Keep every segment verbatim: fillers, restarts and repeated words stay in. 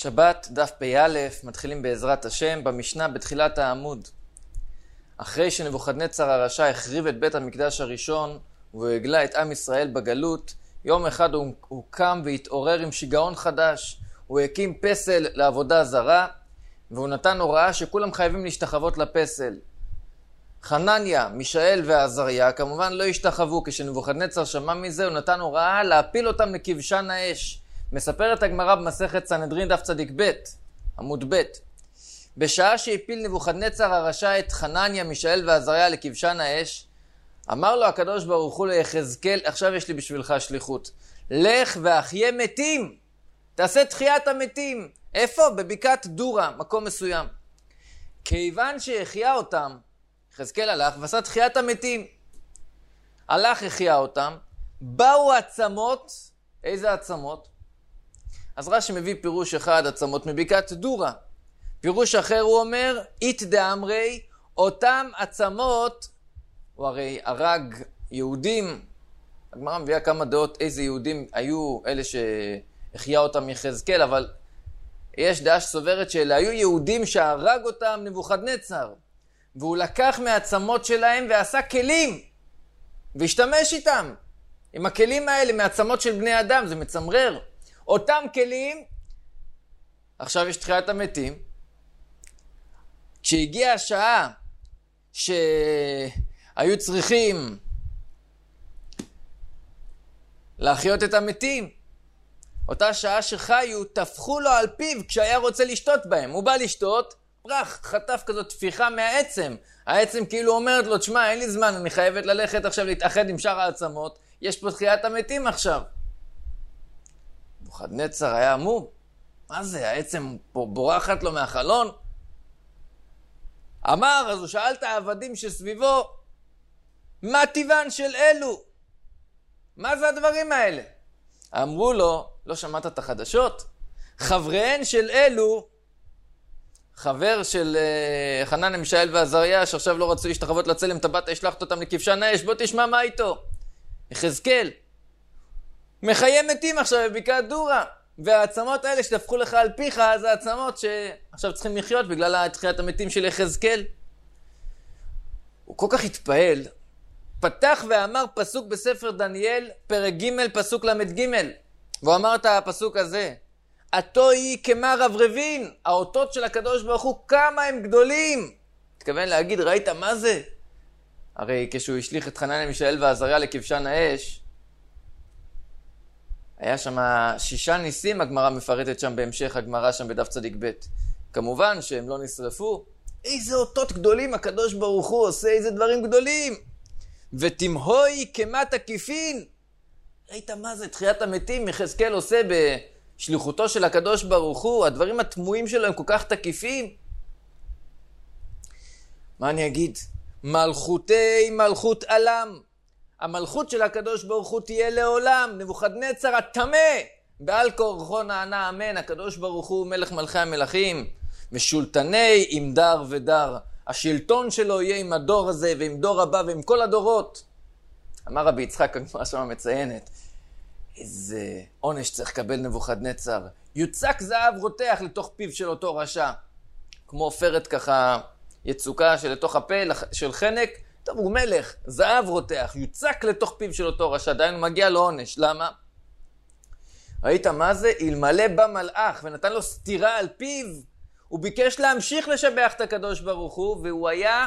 שבת, דף פ"א, מתחילים בעזרת השם, במשנה בתחילת העמוד. אחרי שנבוכדנצר הרשע החריב את בית המקדש הראשון, והוא הגלה את עם ישראל בגלות, יום אחד הוא, הוא קם והתעורר עם שיגעון חדש. הוא הקים פסל לעבודה זרה, והוא נתן הוראה שכולם חייבים להשתחוות לפסל. חנניה, מישאל ועזריה כמובן לא השתחוו. כשנבוכדנצר שמע מזה, הוא נתן הוראה להפיל אותם לכבשן האש. מספרת הגמרא במסכת סנהדרין דף צדיק ב' עמוד ב'. בשעה שהפיל נבוכדנצר הרשע את חנניה, מישאל ועזריה לכבשן האש, אמר לו הקדוש ברוך הוא ליחזקאל, עכשיו יש לי בשבילך שליחות. לך ואחיה מתים. תעשה תחיית המתים. איפה? בבקעת דורה, מקום מסוים. כיוון שהחיה אותם, יחזקאל הלך ועשה תחיית המתים. הלך, החיה אותם. באו עצמות. איזה עצמות? אז רש"י מביא פירוש אחד, עצמות מבקעת דורה. פירוש אחר הוא אומר, אית דאמרי, אותם עצמות, הוא הרי הרג יהודים. הגמרא מביאה כמה דעות איזה יהודים היו אלה שהחיה אותם יחזקאל, אבל יש דעה שסוברת שאלה היו יהודים שהרג אותם נבוכדנצר, והוא לקח מהעצמות שלהם ועשה כלים, והשתמש איתם. עם הכלים האלה מהעצמות של בני אדם, זה מצמרר. אותם כלים, עכשיו יש תחיית המתים. כשהגיעה השעה שהיו צריכים להחיות את המתים, אותה שעה שחיו, תפחו לו על פיו כשהיה רוצה לשתות בהם. הוא בא לשתות, פרח, חטף כזאת תפיחה מהעצם. העצם כאילו אומרת לו, תשמע, אין לי זמן, אני חייבת ללכת עכשיו להתאחד עם שאר העצמות, יש פה תחיית המתים עכשיו. נבוכדנצר היה אמור, מה זה, העצם בורחת לו מהחלון? אמר, אז הוא שאל את העבדים שסביבו, מה טבען של אלו? מה זה הדברים האלה? אמרו לו, לא שמעת את החדשות? חבריהן של אלו, חבר של uh, חנניה, מישאל ועזריה, שעכשיו לא רצו להשתחוות לצלם את הבת, השלחת אותם לכבשן האש, בוא תשמע מה איתו. יחזקאל, מחיה מתים עכשיו בבקעת דורה, והעצמות האלה שתפחו לך על פיך, זה העצמות שעכשיו צריכים לחיות בגלל תחיית המתים של יחזקאל. הוא כל כך התפעל, פתח ואמר פסוק בספר דניאל, פרק ג' פסוק למד ג', והוא אמר את הפסוק הזה, עתו היא כמה רברבין, האותות של הקדוש ברוך הוא, כמה הם גדולים. התכוון להגיד, ראית מה זה? הרי כשהוא השליך את חנניה, מישאל ועזריה לכבשן האש, היה שם שישה ניסים, הגמרא מפרטת שם בהמשך, הגמרא שם בדף צדיק ב'. כמובן שהם לא נשרפו. איזה אותות גדולים הקדוש ברוך הוא עושה, איזה דברים גדולים. ותמהוי כמת הקיפין. ראית מה זה? תחיית המתים יחזקאל עושה בשליחותו של הקדוש ברוך הוא, הדברים התמוהים שלו הם כל כך תקיפים. מה אני אגיד? מלכותי מלכות עלם. המלכות של הקדוש ברוך הוא תהיה לעולם. נבוכדנצר הטמא בעל כורחו נענה אמן. הקדוש ברוך הוא מלך מלכי המלכים, ושולטני עם דר ודר. השלטון שלו יהיה עם הדור הזה ועם דור הבא ועם כל הדורות. אמר רבי יצחק, הגמרא שם מציינת, איזה עונש צריך לקבל נבוכדנצר. יוצק זהב רותח לתוך פיו של אותו רשע, כמו עופרת ככה יצוקה שלתוך הפה של חנק. טוב, הוא מלך, זהב רותח, יוצק לתוך פיו של אותו רשע, דיין מגיע לו עונש. למה? ראית מה זה? אלמלא בא מלאך ונתן לו סתירה על פיו, הוא ביקש להמשיך לשבח את הקדוש ברוך הוא, והוא היה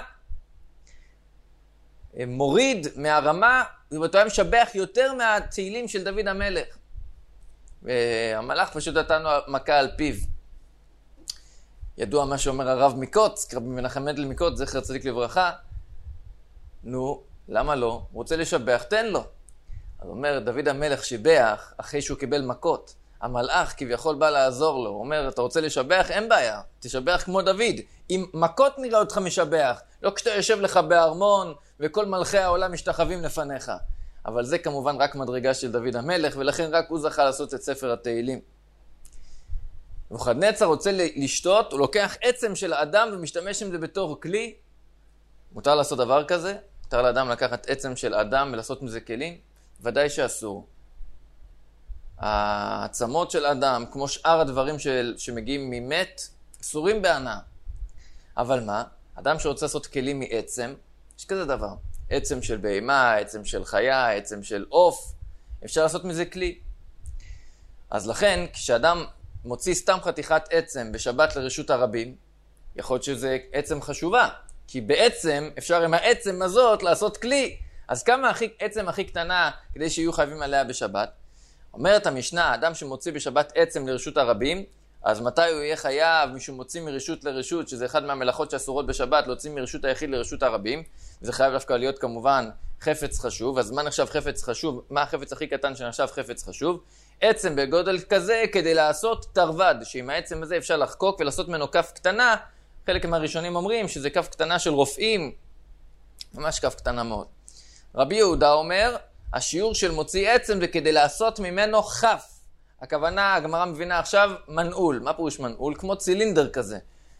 מוריד מהרמה, ובתו היה משבח יותר מהתהילים של דוד המלך. והמלאך פשוט נתן לו מכה על פיו. ידוע מה שאומר הרב מקוץ, רבי מנחם מנדל מקוץ, זכר צדיק לברכה, נו, למה לא? הוא רוצה לשבח, תן לו. אז אומר, דוד המלך שיבח אחרי שהוא קיבל מכות. המלאך כביכול בא לעזור לו. הוא אומר, אתה רוצה לשבח? אין בעיה. תשבח כמו דוד. אם מכות נראה אותך משבח, לא כשאתה יושב לך בארמון וכל מלכי העולם משתחווים לפניך. אבל זה כמובן רק מדרגה של דוד המלך, ולכן רק הוא זכה לעשות את ספר התהילים. נבוכדנצר רוצה לשתות, הוא לוקח עצם של האדם ומשתמש עם זה בתור כלי. מותר לעשות דבר כזה? מותר לאדם לקחת עצם של אדם ולעשות מזה כלים? ודאי שאסור. העצמות של אדם, כמו שאר הדברים של, שמגיעים ממת, אסורים בהנאה. אבל מה? אדם שרוצה לעשות כלים מעצם, יש כזה דבר. עצם של בהמה, עצם של חיה, עצם של עוף, אפשר לעשות מזה כלי. אז לכן, כשאדם מוציא סתם חתיכת עצם בשבת לרשות הרבים, יכול להיות שזה עצם חשובה, כי בעצם אפשר עם העצם הזאת לעשות כלי. אז כמה הכי, עצם הכי קטנה כדי שיהיו חייבים עליה בשבת? אומרת המשנה, האדם שמוציא בשבת עצם לרשות הרבים, אז מתי הוא יהיה חייב, מישהו מוציא מרשות לרשות, שזה אחד מהמלאכות שאסורות בשבת, להוציא מרשות היחיד לרשות הרבים, וזה חייב דווקא להיות כמובן חפץ חשוב. אז מה נחשב חפץ חשוב? מה החפץ הכי קטן שנחשב חפץ חשוב? עצם בגודל כזה כדי לעשות תרווד, שעם העצם הזה אפשר לחקוק ולעשות ממנו כף קטנה. חלק מהראשונים אומרים שזה כף קטנה של רופאים, ממש כף קטנה מאוד. רבי יהודה אומר, השיעור של מוציא עצם זה כדי לעשות ממנו חף. הכוונה, הגמרא מבינה עכשיו, מנעול. מה פירוש מנעול? כמו צילינדר כזה.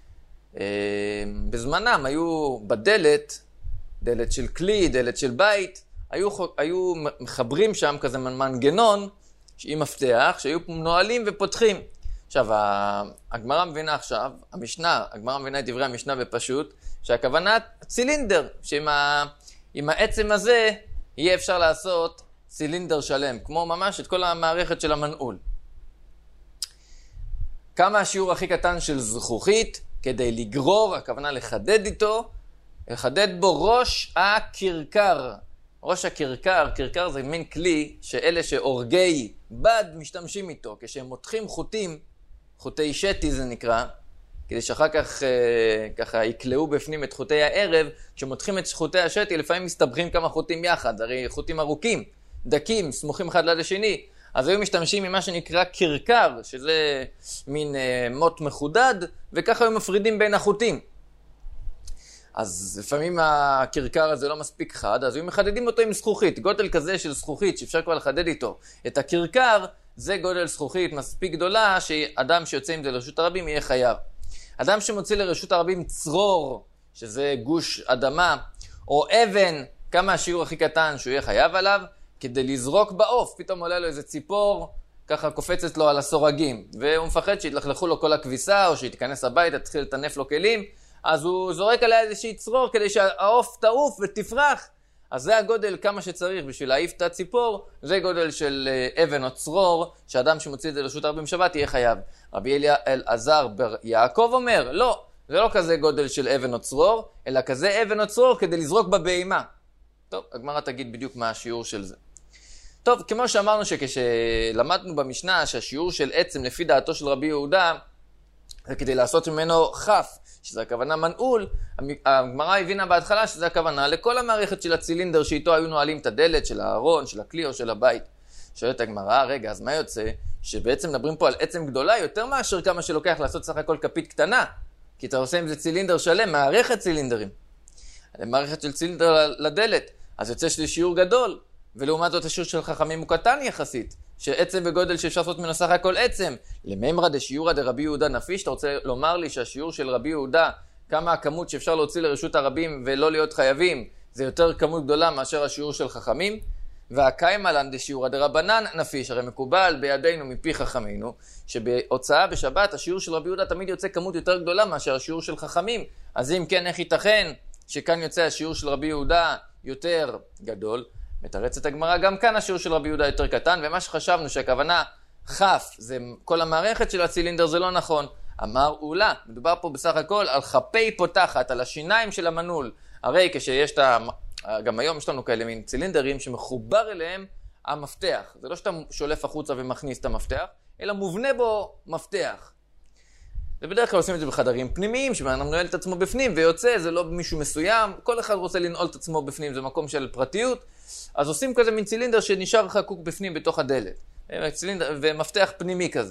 בזמנם היו בדלת, דלת של כלי, דלת של בית, היו, היו מחברים שם כזה מנגנון, עם מפתח, שהיו נועלים ופותחים. עכשיו, הגמרא מבינה עכשיו, המשנה, הגמרא מבינה את דברי המשנה בפשוט, שהכוונה צילינדר, שעם ה, עם העצם הזה יהיה אפשר לעשות צילינדר שלם, כמו ממש את כל המערכת של המנעול. כמה השיעור הכי קטן של זכוכית, כדי לגרור, הכוונה לחדד איתו, לחדד בו ראש הקרקר. ראש הקרקר, קרקר זה מין כלי שאלה שאורגי בד משתמשים איתו. כשהם מותחים חוטים, חוטי שתי זה נקרא, כדי שאחר כך אה, ככה יקלעו בפנים את חוטי הערב, כשמותחים את חוטי השתי, לפעמים מסתבכים כמה חוטים יחד, הרי חוטים ארוכים, דקים, סמוכים אחד ליד השני, אז היו משתמשים ממה שנקרא קרקר, שזה מין אה, מוט מחודד, וככה היו מפרידים בין החוטים. אז לפעמים הקרקר הזה לא מספיק חד, אז היו מחדדים אותו עם זכוכית. גודל כזה של זכוכית שאפשר כבר לחדד איתו את הקרקר, זה גודל זכוכית מספיק גדולה שאדם שיוצא עם זה לרשות הרבים יהיה חייב. אדם שמוציא לרשות הרבים צרור, שזה גוש אדמה, או אבן, כמה השיעור הכי קטן שהוא יהיה חייב עליו, כדי לזרוק בעוף. פתאום עולה לו איזה ציפור, ככה קופצת לו על הסורגים, והוא מפחד שיתלכלכו לו כל הכביסה, או שיתכנס הביתה, תתחיל לטנף לו כלים, אז הוא זורק עליה איזושהי צרור כדי שהעוף תעוף ותפרח. אז זה הגודל כמה שצריך בשביל להעיף את הציפור, זה גודל של אבן או צרור, שאדם שמוציא את זה לרשות הרבים שבת יהיה חייב. רבי אלעזר בר יעקב אומר, לא, זה לא כזה גודל של אבן או צרור, אלא כזה אבן או צרור כדי לזרוק בבהמה. טוב, הגמרא תגיד בדיוק מה השיעור של זה. טוב, כמו שאמרנו שכשלמדנו במשנה שהשיעור של עצם לפי דעתו של רבי יהודה, זה כדי לעשות ממנו חף, שזה הכוונה מנעול, הגמרא הבינה בהתחלה שזה הכוונה לכל המערכת של הצילינדר שאיתו היו נועלים את הדלת של הארון, של הכלי או של הבית. שואלת הגמרא, רגע, אז מה יוצא? שבעצם מדברים פה על עצם גדולה יותר מאשר כמה שלוקח לעשות סך הכל כפית קטנה, כי אתה עושה עם זה צילינדר שלם, מערכת צילינדרים. מערכת של צילינדר לדלת, אז יוצא שלי שיעור גדול, ולעומת זאת השיעור של חכמים הוא קטן יחסית, שעצם בגודל שאפשר לעשות ממנו סך הכל עצם. לממרא דשיעורא דרבי יהודה נפיש, אתה רוצה לומר לי שהשיעור של רבי יהודה, כמה הכמות שאפשר להוציא לרשות הרבים ולא להיות חייבים, זה יותר כמות גדולה מאשר השיעור של חכמים? והקיימא לן דשיעורא דרבנן נפיש, הרי מקובל בידינו מפי חכמינו, שבהוצאה בשבת השיעור של רבי יהודה תמיד יוצא כמות יותר גדולה מאשר השיעור של חכמים. אז אם כן, איך ייתכן שכאן יוצא השיעור של רבי יהודה יותר גדול? מתרצת הגמרא, גם כאן השיעור של רבי יהודה יותר קטן, ומה שחשבנו שהכוונה חף, זה כל המערכת של הצילינדר, זה לא נכון. אמר אולה, מדובר פה בסך הכל על חפי פותחת, על השיניים של המנעול. הרי כשיש את ה... גם היום יש לנו כאלה מין צילינדרים שמחובר אליהם המפתח. זה לא שאתה שולף החוצה ומכניס את המפתח, אלא מובנה בו מפתח. ובדרך כלל עושים את זה בחדרים פנימיים, שבאדם נועל את עצמו בפנים ויוצא, זה לא מישהו מסוים, כל אחד רוצה לנעול את עצמו בפנים, זה מקום של פרטיות, אז עושים כזה מין צילינדר שנשאר חקוק בפנים בתוך הדלת, צילינדר, ומפתח פנימי כזה.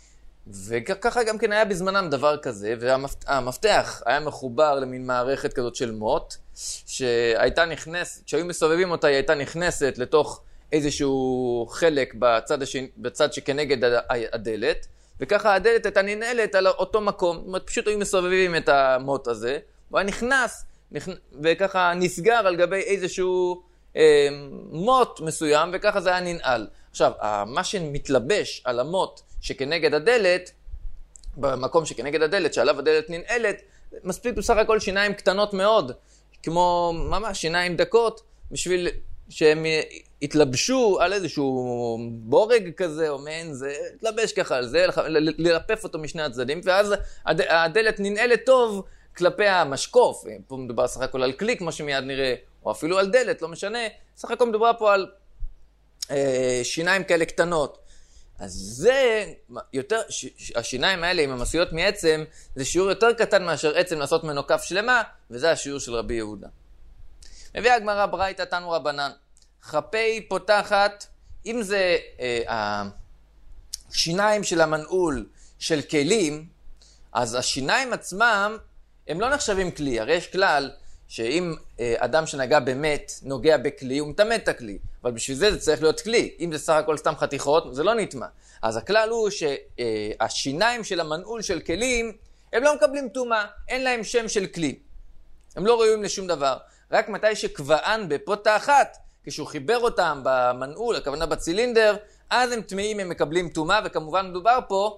וככה גם כן היה בזמנם דבר כזה, והמפתח היה מחובר למין מערכת כזאת של מוט, שהייתה נכנסת, כשהיו מסובבים אותה היא הייתה נכנסת לתוך איזשהו חלק בצד, השני, בצד שכנגד הדלת, וככה הדלת הייתה ננעלת על אותו מקום. זאת אומרת, פשוט היו מסובבים את המוט הזה, הוא היה נכנס, נכנס וככה נסגר על גבי איזשהו אה, מוט מסוים, וככה זה היה ננעל. עכשיו, מה שמתלבש על אמות שכנגד הדלת, במקום שכנגד הדלת, שעליו הדלת ננעלת, מספיק בסך הכל שיניים קטנות מאוד, כמו ממש שיניים דקות, בשביל שהם יתלבשו על איזשהו בורג כזה, או מעין זה, תלבש ככה על זה, ללפף אותו משני הצדדים, ואז הדלת ננעלת טוב כלפי המשקוף. פה מדובר סך הכל על כלי, כמו שמיד נראה, או אפילו על דלת, לא משנה. סך הכל מדובר פה על אה, שיניים כאלה קטנות. אז זה יותר, ש, השיניים האלה עם המסויות מעצם, זה שיעור יותר קטן מאשר עצם לעשות ממנו כף שלמה, וזה השיעור של רבי יהודה. מביאה הגמרא ברייתא תנו רבנן, חפי פותחת, אם זה אה, השיניים של המנעול של כלים, אז השיניים עצמם הם לא נחשבים כלי. הרי יש כלל שאם אה, אדם שנגע באמת נוגע בכלי, הוא מטמא את הכלי, אבל בשביל זה זה צריך להיות כלי. אם זה סך הכל סתם חתיכות, זה לא נטמא. אז הכלל הוא שהשיניים אה, של המנעול של כלים, הם לא מקבלים טומאה, אין להם שם של כלי. הם לא ראויים לשום דבר. רק מתי שקבען בפותה אחת, כשהוא חיבר אותם במנעול, הכוונה בצילינדר, אז הם טמאים, הם מקבלים טומאה, וכמובן מדובר פה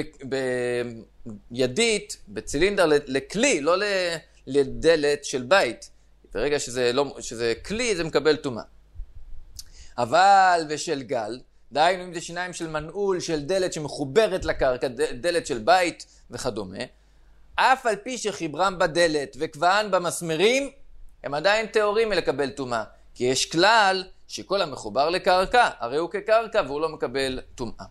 בידית, בצילינדר לכלי, לא לדלת של בית. ברגע שזה, לא, שזה כלי, זה מקבל טומאה. אבל ושל גל, דהיינו אם זה שיניים של מנעול, של דלת שמחוברת לקרקע, דלת של בית וכדומה, אף על פי שחיברם בדלת וקבען במסמרים, הם עדיין תיאורים מלקבל טומאה. כי יש כלל שכל המחובר לקרקע, הרי הוא כקרקע והוא לא מקבל טומאה.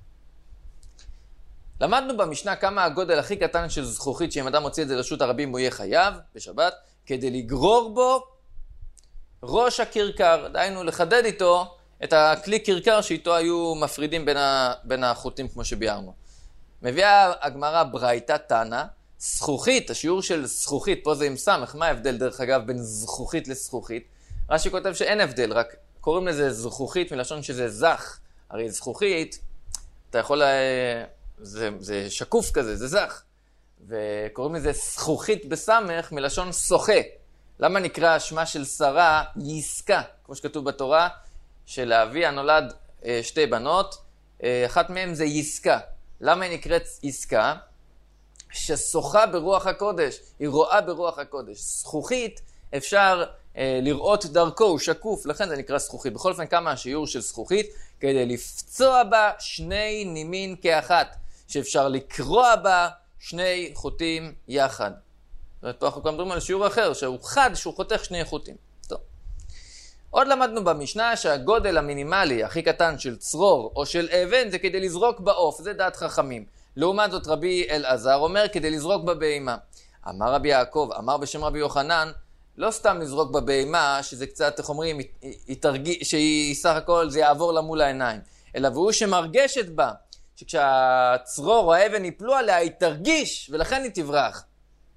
למדנו במשנה כמה הגודל הכי קטן של זכוכית, שאם אדם מוציא את זה לרשות הרבים הוא יהיה חייב בשבת, כדי לגרור בו ראש הקרקר, דהיינו לחדד איתו את הכלי קרקר שאיתו היו מפרידים בין, ה... בין החוטים כמו שביארנו. מביאה הגמרא ברייתא תנא, זכוכית, השיעור של זכוכית, פה זה עם סמך, מה ההבדל דרך אגב בין זכוכית לזכוכית? רש"י כותב שאין הבדל, רק קוראים לזה זכוכית מלשון שזה זך. הרי זכוכית, אתה יכול, זה, זה שקוף כזה, זה זך. וקוראים לזה זכוכית בסמך מלשון שוחה. למה נקרא שמה של שרה יסקה? כמו שכתוב בתורה, שלאביה נולד שתי בנות, אחת מהן זה יסקה. למה היא נקראת יסקה? ששוחה ברוח הקודש, היא רואה ברוח הקודש. זכוכית אפשר אה, לראות דרכו, הוא שקוף, לכן זה נקרא זכוכית. בכל אופן כמה השיעור של זכוכית, כדי לפצוע בה שני נימין כאחת, שאפשר לקרוע בה שני חוטים יחד. זאת אומרת, פה אנחנו גם מדברים על שיעור אחר, שהוא חד, שהוא חותך שני חוטים. טוב. עוד למדנו במשנה שהגודל המינימלי הכי קטן של צרור או של אבן זה כדי לזרוק בעוף, זה דעת חכמים. לעומת זאת רבי אלעזר אומר כדי לזרוק בבהמה. אמר רבי יעקב, אמר בשם רבי יוחנן, לא סתם לזרוק בבהמה, שזה קצת, איך אומרים, יתרג... שהיא סך הכל זה יעבור לה מול העיניים, אלא והוא שמרגשת בה, שכשהצרור או האבן יפלו עליה, היא תרגיש, ולכן היא תברח.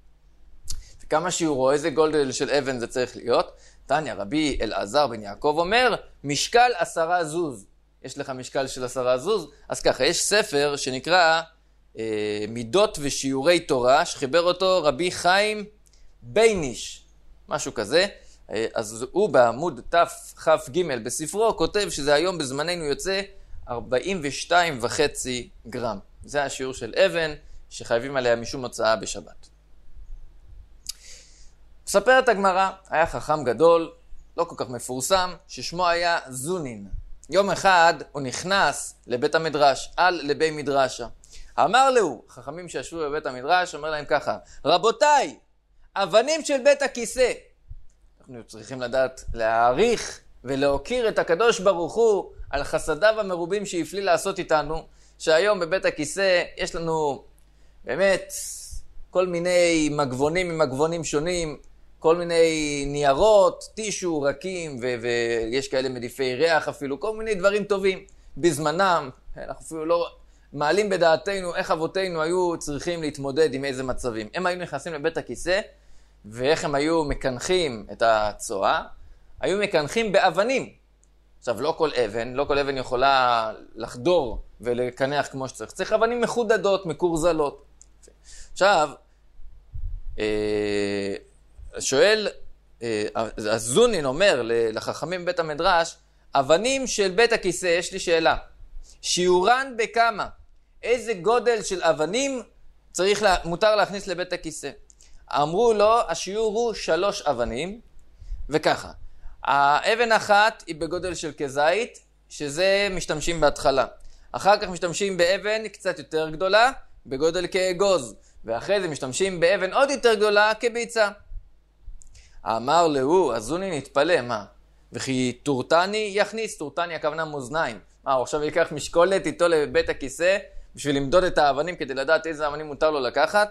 וכמה שהוא רואה איזה גודל של אבן זה צריך להיות, תניא רבי אלעזר בן יעקב אומר, משקל עשרה זוז. יש לך משקל של עשרה זוז? אז ככה, יש ספר שנקרא אה, מידות ושיעורי תורה, שחיבר אותו רבי חיים בייניש, משהו כזה. אה, אז הוא בעמוד תכ"ג בספרו כותב שזה היום בזמננו יוצא ארבעים ושתיים וחצי גרם. זה השיעור של אבן שחייבים עליה משום הוצאה בשבת. מספרת הגמרא, היה חכם גדול, לא כל כך מפורסם, ששמו היה זונין. יום אחד הוא נכנס לבית המדרש, על לבי מדרשה. אמר לו, חכמים שישבו בבית המדרש, אומר להם ככה, רבותיי, אבנים של בית הכיסא. אנחנו צריכים לדעת להעריך ולהוקיר את הקדוש ברוך הוא על חסדיו המרובים שהפליא לעשות איתנו, שהיום בבית הכיסא יש לנו באמת כל מיני מגבונים ממגבונים שונים, כל מיני ניירות, טישו, רקים, ו- ויש כאלה מדיפי ריח אפילו, כל מיני דברים טובים בזמנם. אנחנו אפילו לא מעלים בדעתנו איך אבותינו היו צריכים להתמודד עם איזה מצבים. הם היו נכנסים לבית הכיסא, ואיך הם היו מקנחים את הצואה, היו מקנחים באבנים. עכשיו, לא כל אבן, לא כל אבן יכולה לחדור ולקנח כמו שצריך. צריך אבנים מחודדות, מקורזלות. עכשיו, אה... שואל, הזונין אומר לחכמים בית המדרש, אבנים של בית הכיסא, יש לי שאלה. שיעורן בכמה? איזה גודל של אבנים צריך לה, מותר להכניס לבית הכיסא? אמרו לו, השיעור הוא שלוש אבנים, וככה. האבן אחת היא בגודל של כזית, שזה משתמשים בהתחלה. אחר כך משתמשים באבן קצת יותר גדולה, בגודל כאגוז, ואחרי זה משתמשים באבן עוד יותר גדולה כביצה. אמר לו, אזוני נתפלא, מה? וכי טורטני יכניס, טורטני הכוונה מאזניים. מה, הוא עכשיו ייקח משקולת איתו לבית הכיסא, בשביל למדוד את האבנים כדי לדעת איזה אבנים מותר לו לקחת?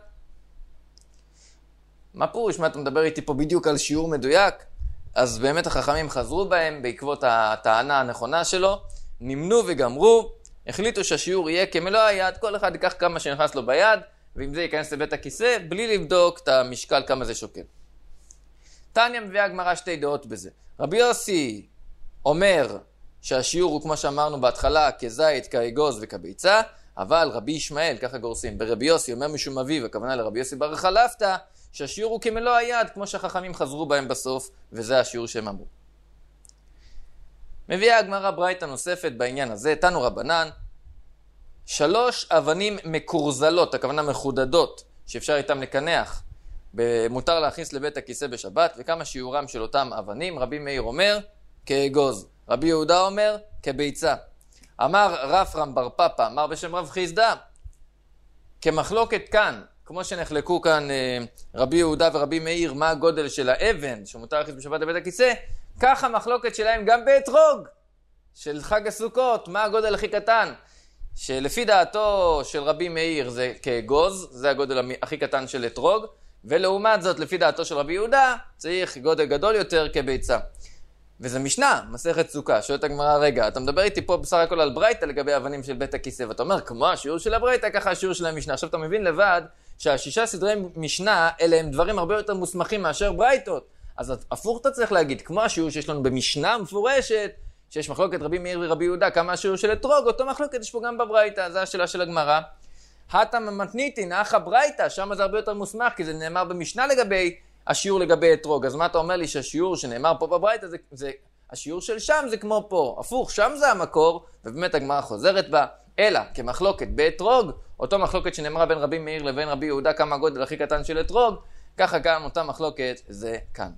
מה פירוש? מה אתה מדבר איתי פה בדיוק על שיעור מדויק? אז באמת החכמים חזרו בהם בעקבות הטענה הנכונה שלו, נמנו וגמרו, החליטו שהשיעור יהיה כמלוא היד, כל אחד ייקח כמה שנכנס לו ביד, ועם זה ייכנס לבית הכיסא, בלי לבדוק את המשקל כמה זה שוקל. תניא מביאה הגמרא שתי דעות בזה. רבי יוסי אומר שהשיעור הוא כמו שאמרנו בהתחלה, כזית, כאגוז וכביצה, אבל רבי ישמעאל, ככה גורסים, ברבי יוסי אומר משום אביו, הכוונה לרבי יוסי בר חלפתא, שהשיעור הוא כמלוא היד, כמו שהחכמים חזרו בהם בסוף, וזה השיעור שהם אמרו. מביאה הגמרא ברייתא נוספת בעניין הזה, תנו רבנן, שלוש אבנים מקורזלות, הכוונה מחודדות, שאפשר איתם לקנח, מותר להכניס לבית הכיסא בשבת, וכמה שיעורם של אותם אבנים, רבי מאיר אומר, כאגוז, רבי יהודה אומר, כביצה. אמר רפרם בר פפא, אמר בשם רב חיסדא, כמחלוקת כאן, כמו שנחלקו כאן רבי יהודה ורבי מאיר, מה הגודל של האבן שמותר להכניס בשבת לבית הכיסא, כך המחלוקת שלהם גם באתרוג של חג הסוכות, מה הגודל הכי קטן, שלפי דעתו של רבי מאיר זה כאגוז, זה הגודל הכי קטן של אתרוג, ולעומת זאת לפי דעתו של רבי יהודה צריך גודל גדול יותר כביצה. וזה משנה, מסכת סוכה, שואלת הגמרא, רגע, אתה מדבר איתי פה בסך הכל על ברייתא לגבי אבנים של בית הכיסא, ואתה אומר, כמו השיעור של הברייתא, ככה השיעור של המשנה. עכשיו אתה מבין לבד שהשישה סדרי משנה, אלה הם דברים הרבה יותר מוסמכים מאשר ברייתות. אז הפוך אתה צריך להגיד, כמו השיעור שיש לנו במשנה מפורשת, שיש מחלוקת רבי מאיר ורבי יהודה, כמה השיעור של אתרוג, אותו מחלוקת יש פה גם בברייתא, זו השאלה של הגמרא. הטם מתניתין, אחא ברייתא, שם זה הרבה יותר מוסמך, כי זה נאמר במשנה לגבי השיעור לגבי אתרוג. אז מה אתה אומר לי שהשיעור שנאמר פה בברייתא, זה, זה, השיעור של שם זה כמו פה, הפוך, שם זה המקור, ובאמת הגמרא חוזרת בה, אלא כמחלוקת באתרוג, אותו מחלוקת שנאמרה בין רבי מאיר לבין רבי יהודה, כמה הגודל הכי קטן של אתרוג, ככה גם אותה מחלוקת זה כאן.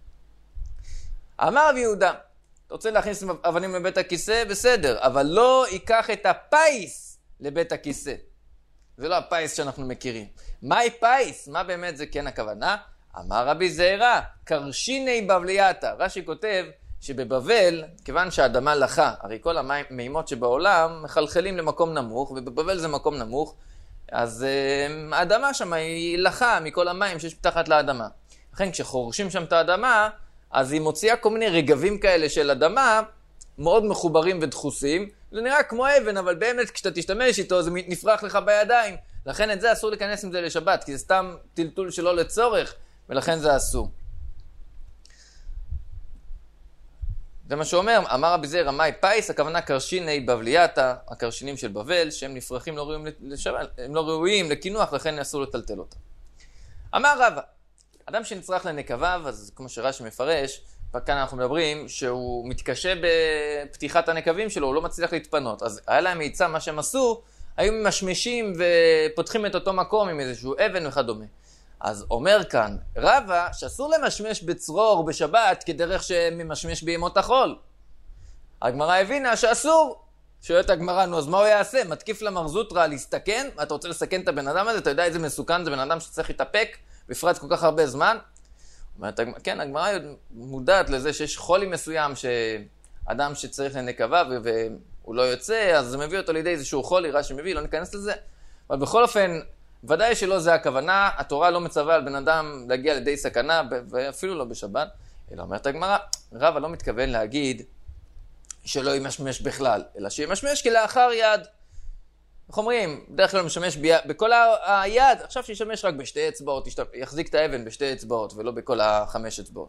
אמר רבי יהודה, אתה רוצה להכניס אבנים לבית הכיסא? בסדר, אבל לא ייקח את הפייס לבית הכיסא. זה לא הפייס שאנחנו מכירים. מהי פייס? מה באמת זה כן הכוונה? אמר רבי זעירא, קרשיני בבלייתא. רש"י כותב שבבבל, כיוון שהאדמה לחה, הרי כל המימות שבעולם מחלחלים למקום נמוך, ובבבל זה מקום נמוך, אז uh, האדמה שם היא לחה מכל המים שיש מתחת לאדמה. לכן כשחורשים שם את האדמה, אז היא מוציאה כל מיני רגבים כאלה של אדמה, מאוד מחוברים ודחוסים, זה נראה כמו אבן, אבל באמת כשאתה תשתמש איתו זה נפרח לך בידיים, לכן את זה אסור להיכנס עם זה לשבת, כי זה סתם טלטול שלא לצורך, ולכן זה אסור. זה מה שאומר, אמר רבי זעירא, מאי פייס, הכוונה קרשיני בבלייתא, הקרשינים של בבל, שהם נפרחים לא ראויים לשבת, הם לא ראויים לקינוח, לכן אסור לטלטל אותם. אמר רבא, אדם שנצרך לנקביו, אז כמו שרש"י מפרש, כאן אנחנו מדברים שהוא מתקשה בפתיחת הנקבים שלו, הוא לא מצליח להתפנות. אז היה להם עצה, מה שהם עשו, היו ממשמשים ופותחים את אותו מקום עם איזשהו אבן וכדומה. אז אומר כאן, רבא, שאסור למשמש בצרור בשבת כדרך שממשמש בימות החול. הגמרא הבינה שאסור. שואלת הגמרא, נו, אז מה הוא יעשה? מתקיף למרזוטרה להסתכן? אתה רוצה לסכן את הבן אדם הזה? אתה יודע איזה מסוכן זה בן אדם שצריך להתאפק, בפרט כל כך הרבה זמן? אומרת, כן, הגמרא מודעת לזה שיש חולי מסוים שאדם שצריך לנקבה והוא לא יוצא, אז זה מביא אותו לידי איזשהו חולי, רש"י מביא, לא ניכנס לזה. אבל בכל אופן, ודאי שלא זה הכוונה, התורה לא מצווה על בן אדם להגיע לידי סכנה, ואפילו לא בשבת, אלא אומרת הגמרא, רבא לא מתכוון להגיד שלא ימשמש בכלל, אלא שימשמש כלאחר יד. איך אומרים? בדרך כלל משמש ב... בכל היד, עכשיו שישמש רק בשתי אצבעות, יחזיק את האבן בשתי אצבעות ולא בכל החמש אצבעות.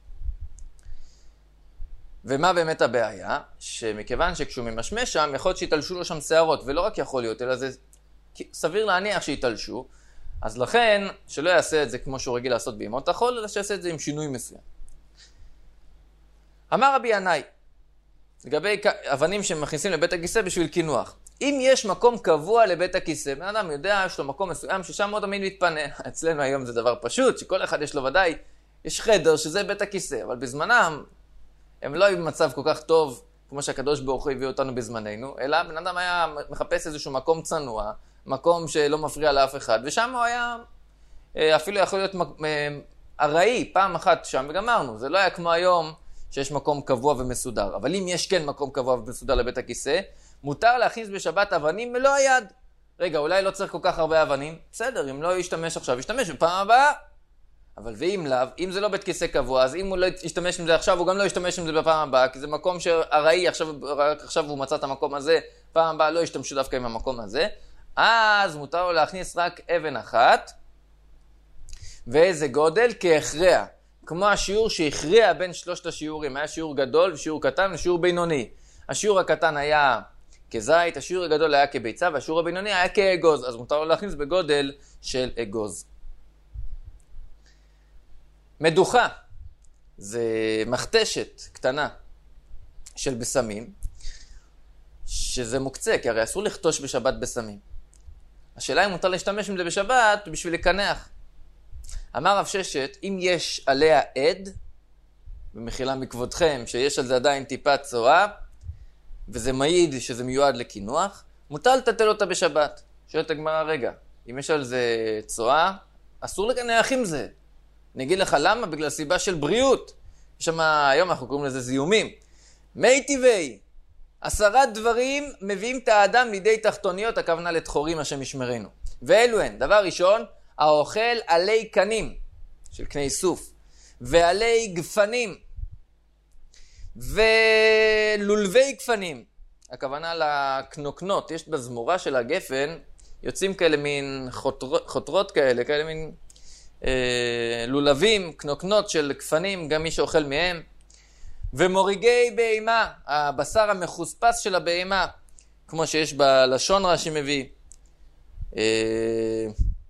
ומה באמת הבעיה? שמכיוון שכשהוא ממשמש שם, יכול להיות שיתלשו לו שם שערות, ולא רק יכול להיות, אלא זה סביר להניח שיתלשו, אז לכן שלא יעשה את זה כמו שהוא רגיל לעשות בימות החול, אלא שיעשה את זה עם שינוי מסוים. אמר רבי ינאי, לגבי אבנים שמכניסים לבית הכיסא בשביל קינוח, אם יש מקום קבוע לבית הכיסא, בן אדם יודע, יש לו מקום מסוים ששם מאוד תמיד מתפנה. אצלנו היום זה דבר פשוט, שכל אחד יש לו ודאי, יש חדר שזה בית הכיסא, אבל בזמנם הם לא היו במצב כל כך טוב, כמו שהקדוש ברוך הוא הביא אותנו בזמננו, אלא בן אדם היה מחפש איזשהו מקום צנוע, מקום שלא מפריע לאף אחד, ושם הוא היה, אפילו יכול להיות ארעי, פעם אחת שם וגמרנו. זה לא היה כמו היום שיש מקום קבוע ומסודר. אבל אם יש כן מקום קבוע ומסודר לבית הכיסא, מותר להכניס בשבת אבנים מלוא היד. רגע, אולי לא צריך כל כך הרבה אבנים? בסדר, אם לא ישתמש עכשיו, ישתמש בפעם הבאה. אבל ואם לאו, אם זה לא בית כיסא קבוע, אז אם הוא לא ישתמש עם זה עכשיו, הוא גם לא ישתמש עם זה בפעם הבאה, כי זה מקום שהראי, עכשיו, רק עכשיו הוא מצא את המקום הזה, פעם הבאה לא ישתמשו דווקא עם המקום הזה. אז מותר לו להכניס רק אבן אחת, ואיזה גודל? כהכרע. כמו השיעור שהכריע בין שלושת השיעורים. היה שיעור גדול ושיעור קטן ושיעור בינוני. השיעור הקטן היה כזית, השיעור הגדול היה כביצה, והשיעור הבינוני היה כאגוז. אז מותר לו להכניס בגודל של אגוז. מדוחה. זה מכתשת קטנה של בסמים, שזה מוקצה, כי הרי אסור לכתוש בשבת בסמים. השאלה אם מותר להשתמש עם זה בשבת בשביל לקנח. אמר רב ששת, אם יש עליה עד, במחילה מכבודכם, שיש על זה עדיין טיפה צואה, וזה מעיד שזה מיועד לקינוח, מותר לטטל אותה בשבת. שואלת הגמרא, רגע, אם יש על זה צואה, אסור לקנח עם זה. אני אגיד לך למה? בגלל סיבה של בריאות. יש שם, היום אנחנו קוראים לזה זיהומים. מי טבעי, עשרת דברים מביאים את האדם לידי תחתוניות, הכוונה לתחורים השם ישמרנו. ואלו הן, דבר ראשון, האוכל עלי קנים, של קני סוף, ועלי גפנים, ולולבי גפנים, הכוונה לקנוקנות. יש בזמורה של הגפן, יוצאים כאלה מין חותרות, חותרות כאלה, כאלה מין אה, לולבים, קנוקנות של גפנים, גם מי שאוכל מהם. ומוריגי בהמה, הבשר המחוספס של הבהמה, כמו שיש בלשון רש"י מביא. אה,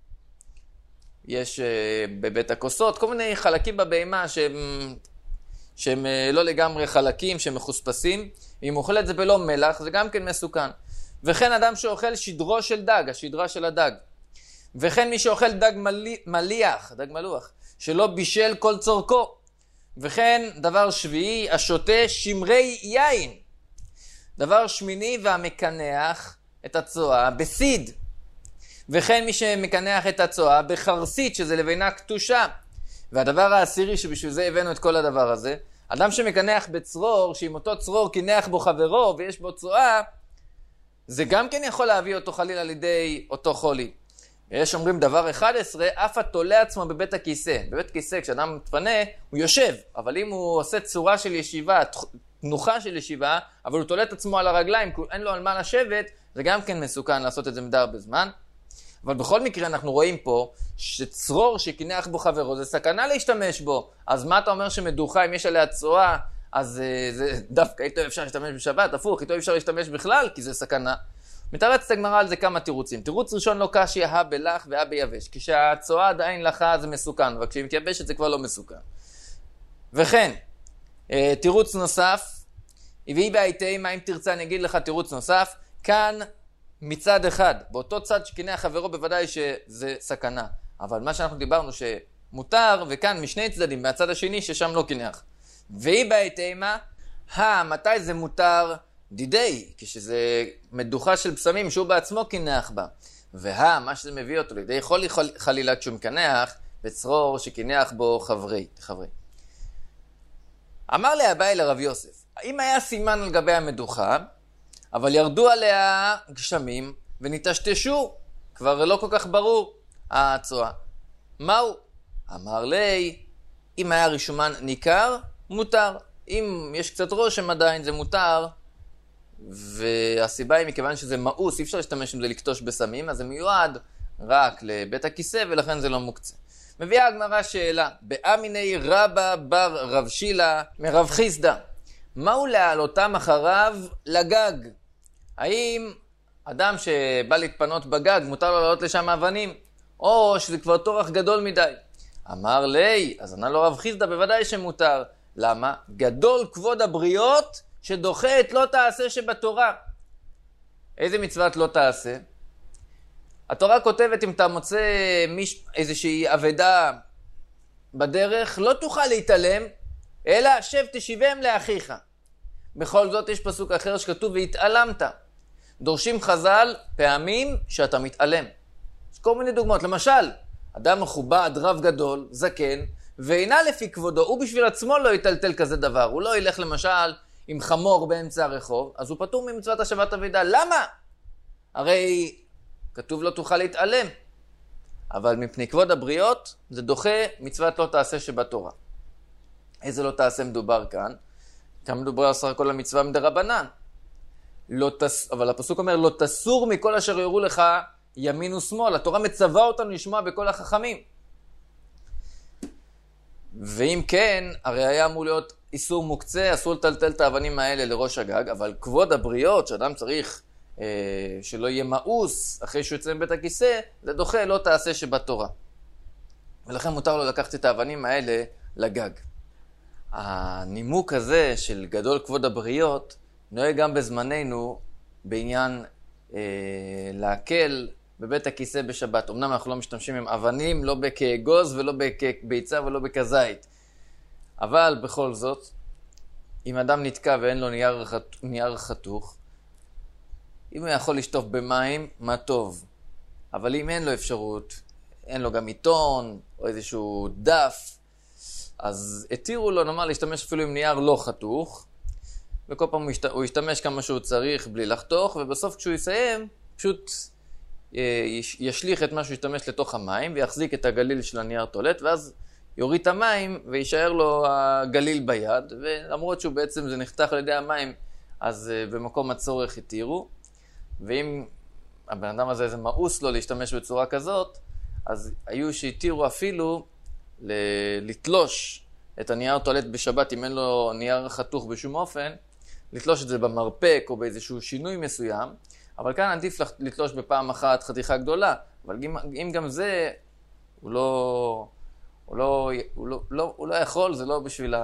יש בבית הכוסות כל מיני חלקים בבהמה שהם, שהם לא לגמרי חלקים, שהם מחוספסים. אם אוכל את זה בלא מלח, זה גם כן מסוכן. וכן אדם שאוכל שדרו של דג, השדרה של הדג. וכן מי שאוכל דג מלי, מליח, דג מלוח, שלא בישל כל צורכו. וכן דבר שביעי, השותה שמרי יין. דבר שמיני, והמקנח את הצואה בסיד. וכן מי שמקנח את הצואה בחרסית, שזה לבינה קטושה. והדבר העשירי שבשביל זה הבאנו את כל הדבר הזה, אדם שמקנח בצרור, שאם אותו צרור קינח בו חברו ויש בו צואה, זה גם כן יכול להביא אותו חלילה על ידי אותו חולי. יש אומרים דבר אחד עשרה, אף התולה עצמו בבית הכיסא. בבית כיסא כשאדם מתפנה הוא יושב, אבל אם הוא עושה צורה של ישיבה, תנוחה של ישיבה, אבל הוא תולה את עצמו על הרגליים, כי אין לו על מה לשבת, זה גם כן מסוכן לעשות את זה מדי הרבה זמן. אבל בכל מקרה אנחנו רואים פה שצרור שקינח בו חברו זה סכנה להשתמש בו. אז מה אתה אומר שמדוחה אם יש עליה צואה, אז זה דווקא איתו אפשר להשתמש בשבת, הפוך, איתו אפשר להשתמש בכלל כי זה סכנה. מתרצת הגמרא על זה כמה תירוצים. תירוץ ראשון לא קשיא, הא בלח והא ביבש. כשהצואה עדיין לחה זה מסוכן, וכשהיא מתייבשת זה כבר לא מסוכן. וכן, תירוץ נוסף, והיא בהייתי, מה אם תרצה אני אגיד לך תירוץ נוסף, כאן מצד אחד, באותו צד שקינח חברו בוודאי שזה סכנה. אבל מה שאנחנו דיברנו שמותר, וכאן משני צדדים, מהצד השני ששם לא קינח. והיא בהייתי מה, הא, מתי זה מותר? דידי, כשזה מדוחה של פסמים שהוא בעצמו קינח בה. והא, מה שזה מביא אותו לידי יכול חלילה כשהוא מקנח בצרור שקינח בו חברי. חברי. אמר לאביי לרב יוסף, אם היה סימן על גבי המדוחה, אבל ירדו עליה גשמים ונטשטשו, כבר לא כל כך ברור הצואה. מהו? אמר לי, אם היה רישומן ניכר, מותר. אם יש קצת רושם עדיין, זה מותר. והסיבה היא מכיוון שזה מאוס, אי אפשר להשתמש עם זה לקטוש בסמים, אז זה מיועד רק לבית הכיסא ולכן זה לא מוקצה. מביאה הגמרא שאלה, באמיני רבא בר רב שילה מרב חיסדא, מהו להעלותם אחריו לגג? האם אדם שבא להתפנות בגג מותר לו לעלות לשם אבנים, או שזה כבר טורח גדול מדי? אמר לי, אז ענה לו רב חיסדא, בוודאי שמותר. למה? גדול כבוד הבריות שדוחה את לא תעשה שבתורה. איזה מצוות לא תעשה? התורה כותבת, אם אתה מוצא מיש... איזושהי אבדה בדרך, לא תוכל להתעלם, אלא שב תשיבם לאחיך. בכל זאת יש פסוק אחר שכתוב, והתעלמת. דורשים חז"ל פעמים שאתה מתעלם. יש כל מיני דוגמאות. למשל, אדם מכובד, רב גדול, זקן, ואינה לפי כבודו, הוא בשביל עצמו לא יטלטל כזה דבר. הוא לא ילך למשל עם חמור באמצע הרחוב, אז הוא פטור ממצוות השבת אבדה. למה? הרי כתוב לא תוכל להתעלם. אבל מפני כבוד הבריות, זה דוחה מצוות לא תעשה שבתורה. איזה לא תעשה מדובר כאן? כאן מדובר על סך הכל המצווה מדרבנן. לא תס... אבל הפסוק אומר, לא תסור מכל אשר יורו לך ימין ושמאל. התורה מצווה אותנו לשמוע בכל החכמים. ואם כן, הרי היה אמור להיות איסור מוקצה, אסור לטלטל את האבנים האלה לראש הגג, אבל כבוד הבריות, שאדם צריך אה, שלא יהיה מאוס אחרי שהוא יוצא מבית הכיסא, זה דוחה, לא תעשה שבתורה. ולכן מותר לו לקחת את האבנים האלה לגג. הנימוק הזה של גדול כבוד הבריות, נוהג גם בזמננו בעניין אה, להקל בבית הכיסא בשבת. אמנם אנחנו לא משתמשים עם אבנים, לא בכאגוז ולא בביצה ולא בכזית. אבל בכל זאת, אם אדם נתקע ואין לו נייר, נייר חתוך, אם הוא יכול לשטוף במים, מה טוב. אבל אם אין לו אפשרות, אין לו גם עיתון או איזשהו דף, אז התירו לו נאמר להשתמש אפילו עם נייר לא חתוך, וכל פעם הוא ישתמש כמה שהוא צריך בלי לחתוך, ובסוף כשהוא יסיים, פשוט ישליך את מה שהוא ישתמש לתוך המים, ויחזיק את הגליל של הנייר טולט, ואז יוריד את המים, וישאר לו הגליל ביד, ולמרות שהוא בעצם זה נחתך על ידי המים, אז במקום הצורך התירו, ואם הבן אדם הזה זה מאוס לו להשתמש בצורה כזאת, אז היו שהתירו אפילו לתלוש את הנייר טואלט בשבת, אם אין לו נייר חתוך בשום אופן, לתלוש את זה במרפק או באיזשהו שינוי מסוים, אבל כאן עדיף לתלוש בפעם אחת חתיכה גדולה, אבל אם, אם גם זה, הוא לא, הוא לא, הוא לא, לא, הוא לא יכול, זה לא בשביל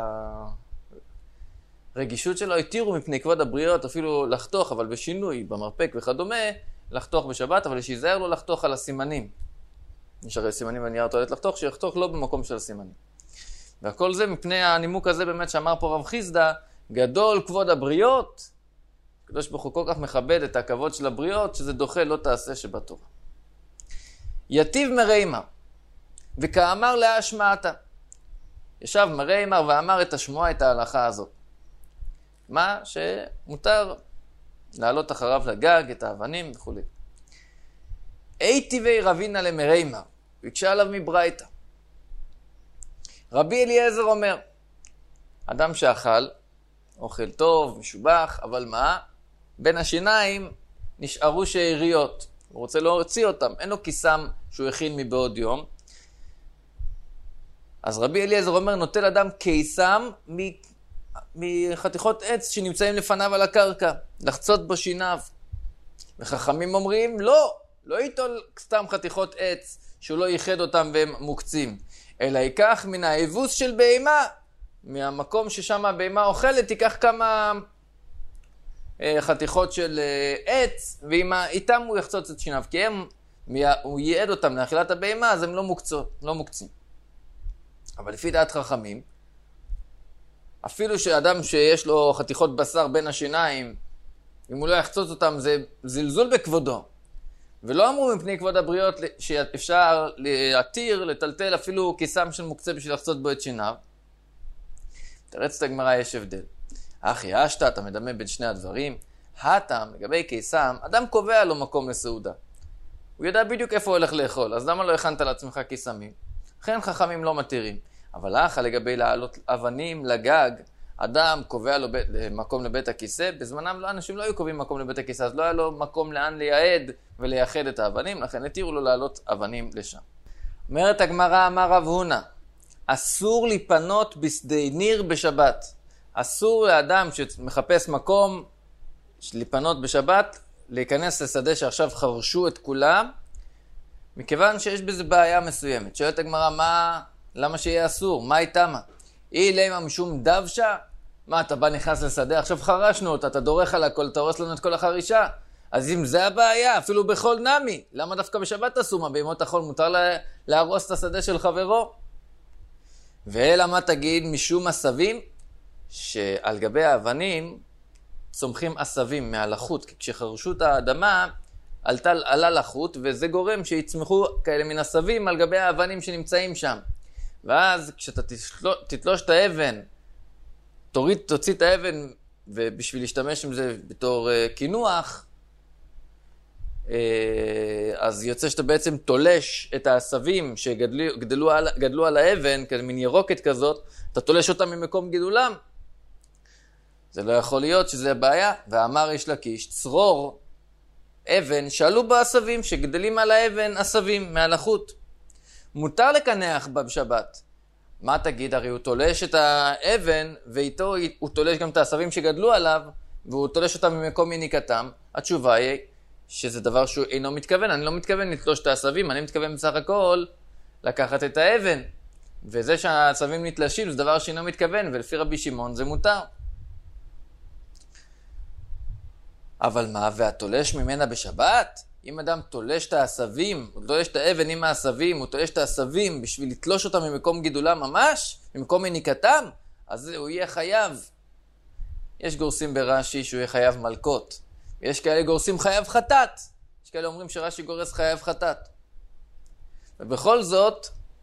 הרגישות שלו, התירו מפני כבוד הבריות אפילו לחתוך, אבל בשינוי, במרפק וכדומה, לחתוך בשבת, אבל שיזהר לו לחתוך על הסימנים. יש הרי סימנים בנייר טואלט לחתוך, שיחתוך לא במקום של הסימנים. והכל זה מפני הנימוק הזה באמת שאמר פה רב חיסדא, גדול כבוד הבריות, הקדוש ברוך הוא כל כך מכבד את הכבוד של הבריות, שזה דוחה לא תעשה שבתורה. יתיב מריימר, וכאמר להשמעתה. ישב מריימר ואמר את השמועה, את ההלכה הזאת. מה שמותר לעלות אחריו לגג, את האבנים וכו'. איטיבי רבינה למריימר, ביקשה עליו מברייתא. רבי אליעזר אומר, אדם שאכל, אוכל טוב, משובח, אבל מה? בין השיניים נשארו שאריות. הוא רוצה להוציא אותם, אין לו כיסם שהוא הכין מבעוד יום. אז רבי אליעזר אומר, נוטל אדם כיסם מחתיכות עץ שנמצאים לפניו על הקרקע, לחצות בו שיניו. וחכמים אומרים, לא, לא ייטול סתם חתיכות עץ שהוא לא ייחד אותם והם מוקצים, אלא ייקח מן האבוס של בהמה, מהמקום ששם הבהמה אוכלת, ייקח כמה חתיכות של עץ, ואיתם הוא יחצוץ את שיניו, כי הם, הוא ייעד אותם לאכילת הבהמה, אז הם לא מוקצות, לא מוקצים. אבל לפי דעת חכמים, אפילו שאדם שיש לו חתיכות בשר בין השיניים, אם הוא לא יחצוץ אותם, זה זלזול בכבודו. ולא אמרו מפני כבוד הבריות שאפשר להתיר, לטלטל אפילו כיסם של מוקצה בשביל לחצות בו את שיניו. תרץ את הגמרא, יש הבדל. אחי, אשתה, אתה מדמה בין שני הדברים. הטעם, לגבי קיסם, אדם קובע לו מקום לסעודה. הוא יודע בדיוק איפה הוא הולך לאכול, אז למה לא הכנת לעצמך קיסמים? לכן חכמים לא מתירים. אבל אחי, לגבי לעלות אבנים לגג, אדם קובע לו בית, מקום לבית הכיסא, בזמנם לא, אנשים לא היו קובעים מקום לבית הכיסא, אז לא היה לו מקום לאן לייעד ולייחד את האבנים, לכן התירו לו לעלות אבנים לשם. אומרת הגמרא, אמר רב הונא, אסור להיפנות בשדה ניר בשבת. אסור לאדם שמחפש מקום להיפנות בשבת, להיכנס לשדה שעכשיו חרשו את כולם, מכיוון שיש בזה בעיה מסוימת. שואלת הגמרא, מה, למה שיהיה אסור? מה איתמה? אי לימה משום דבשה? מה, אתה בא נכנס לשדה, עכשיו חרשנו אותה, אתה דורך על הכל, אתה הורס לנו את כל החרישה. אז אם זה הבעיה, אפילו בחול נמי, למה דווקא בשבת עשו? מה, בימות החול מותר לה, להרוס את השדה של חברו? ואלא מה תגיד משום עשבים, שעל גבי האבנים צומחים עשבים מהלחות, כי כשחרשו את האדמה עלתה, עלה לחות, וזה גורם שיצמחו כאלה מן עשבים על גבי האבנים שנמצאים שם. ואז כשאתה תתלוש, תתלוש את האבן, תוריד, תוציא את האבן, ובשביל להשתמש עם זה בתור uh, כינוח, uh, אז יוצא שאתה בעצם תולש את העשבים שגדלו על, גדלו על האבן, מין ירוקת כזאת, אתה תולש אותם ממקום גידולם. זה לא יכול להיות שזה הבעיה. ואמר יש לקיש, צרור אבן שעלו בה עשבים, שגדלים על האבן עשבים מהלחות. מותר לקנח בה בשבת. מה תגיד? הרי הוא תולש את האבן, ואיתו הוא תולש גם את העשבים שגדלו עליו, והוא תולש אותם ממקום יניקתם. התשובה היא שזה דבר שהוא אינו מתכוון. אני לא מתכוון לתלוש את העשבים, אני מתכוון בסך הכל לקחת את האבן. וזה שהעשבים נתלשים זה דבר שאינו מתכוון, ולפי רבי שמעון זה מותר. אבל מה, והתולש ממנה בשבת? אם אדם תולש את העשבים, הוא תולש את האבן עם העשבים, הוא תולש את העשבים בשביל לתלוש אותם ממקום גידולם ממש, ממקום מניקתם, אז הוא יהיה חייב. יש גורסים ברש"י שהוא יהיה חייב מלקות. יש כאלה גורסים חייב חטאת. יש כאלה אומרים שרש"י גורס חייב חטאת. ובכל זאת,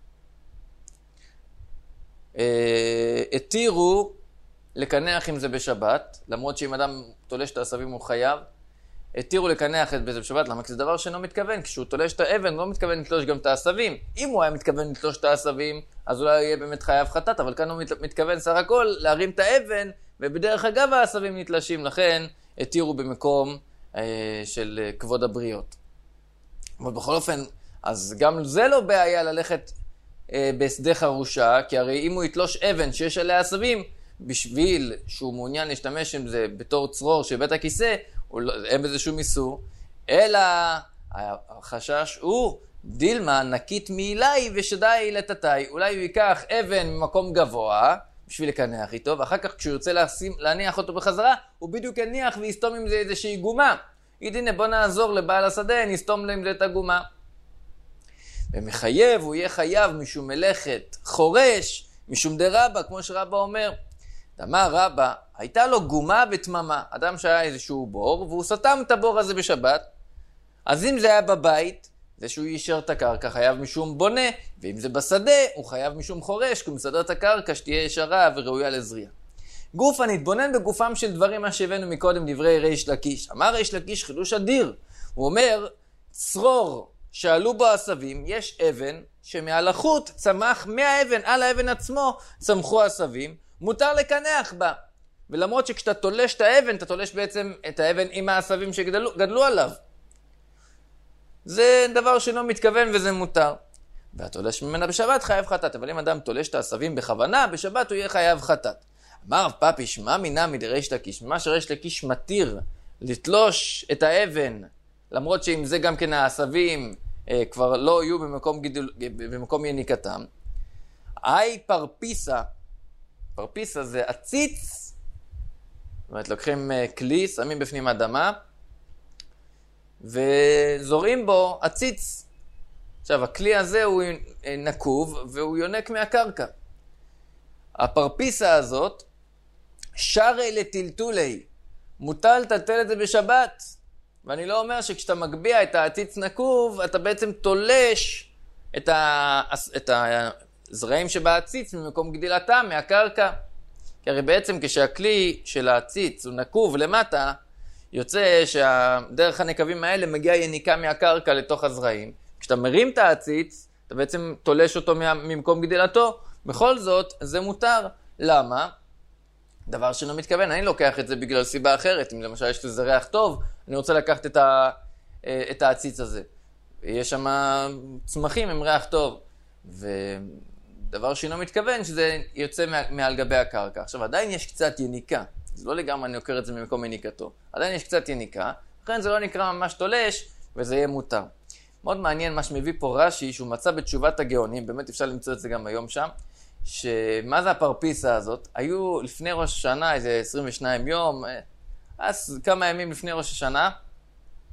אה, התירו לקנח עם זה בשבת, למרות שאם אדם תולש את העשבים הוא חייב, התירו לקנח את זה בשבת, למה? כי זה דבר שאינו מתכוון, כשהוא תולש את האבן הוא לא מתכוון לתלוש גם את העשבים. אם הוא היה מתכוון לתלוש את העשבים, אז אולי יהיה באמת חייב חטאת, אבל כאן הוא מתכוון סך הכל להרים את האבן, ובדרך אגב העשבים נתלשים, לכן התירו במקום אה, של כבוד הבריות. אבל בכל אופן, אז גם זה לא בעיה ללכת אה, בשדה חרושה, כי הרי אם הוא יתלוש אבן שיש עליה עשבים, בשביל שהוא מעוניין להשתמש עם זה בתור צרור של בית הכיסא, אין בזה שום איסור, אלא החשש הוא דילמה נקית מעילי ושדי לטאטאי. אולי הוא ייקח אבן ממקום גבוה בשביל לקנח איתו, ואחר כך כשהוא ירצה להשים, להניח אותו בחזרה, הוא בדיוק יניח ויסתום עם זה איזושהי גומה. יגיד, הנה בוא נעזור לבעל השדה, נסתום להם זה את הגומה. ומחייב, הוא יהיה חייב משום מלאכת חורש, משום דרבא, כמו שרבא אומר. אמר רבא, הייתה לו גומה ותממה. אדם שהיה איזשהו בור, והוא סתם את הבור הזה בשבת. אז אם זה היה בבית, זה שהוא יישר את הקרקע חייב משום בונה, ואם זה בשדה, הוא חייב משום חורש, כי הוא מסדר את הקרקע שתהיה ישרה וראויה לזריעה. גופה, נתבונן בגופם של דברים מה שהבאנו מקודם דברי ריש לקיש. אמר ריש לקיש חידוש אדיר. הוא אומר, צרור שעלו בו עשבים, יש אבן שמהלחות צמח מהאבן, על האבן עצמו צמחו עשבים, מותר לקנח בה. ולמרות שכשאתה תולש את האבן, אתה תולש בעצם את האבן עם העשבים שגדלו עליו. זה דבר שלא מתכוון וזה מותר. והתולש ממנה בשבת חייב חטאת. אבל אם אדם תולש את העשבים בכוונה, בשבת הוא יהיה חייב חטאת. אמר רב פאפיש, מה מינה מדריש לקיש? מה שריש לקיש מתיר לתלוש את האבן, למרות שאם זה גם כן העשבים אה, כבר לא יהיו במקום, גידול, במקום יניקתם. אי פרפיסה, פרפיסה זה עציץ, זאת אומרת לוקחים אה, כלי, שמים בפנים אדמה, וזורים בו עציץ. עכשיו הכלי הזה הוא נקוב והוא יונק מהקרקע. הפרפיסה הזאת, שרי לטלטולי, מוטל לטלטל את זה בשבת. ואני לא אומר שכשאתה מגביע את העציץ נקוב, אתה בעצם תולש את, ה... את הזרעים שבעציץ ממקום גדילתם, מהקרקע. כי הרי בעצם כשהכלי של העציץ הוא נקוב למטה, יוצא שדרך הנקבים האלה מגיעה יניקה מהקרקע לתוך הזרעים. כשאתה מרים את העציץ, אתה בעצם תולש אותו ממקום גדילתו. בכל זאת, זה מותר. למה? דבר שלא מתכוון. אני לוקח את זה בגלל סיבה אחרת. אם למשל יש לזה ריח טוב, אני רוצה לקחת את, ה, את העציץ הזה. יש שם צמחים עם ריח טוב. ודבר שלא מתכוון, שזה יוצא מעל גבי הקרקע. עכשיו, עדיין יש קצת יניקה. זה לא לגמרי אני לוקח את זה ממקום יניקתו. עדיין יש קצת יניקה. לכן זה לא נקרא ממש תולש, וזה יהיה מותר. מאוד מעניין מה שמביא פה רש"י, שהוא מצא בתשובת הגאונים, באמת אפשר למצוא את זה גם היום שם, שמה זה הפרפיסה הזאת? היו לפני ראש השנה, איזה עשרים ושניים יום, אז כמה ימים לפני ראש השנה,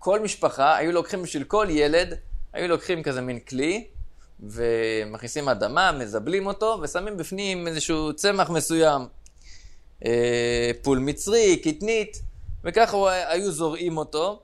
כל משפחה, היו לוקחים בשביל כל ילד, היו לוקחים כזה מין כלי, ומכניסים אדמה, מזבלים אותו, ושמים בפנים איזשהו צמח מסוים, פול מצרי, קטנית, וככה היו זורעים אותו,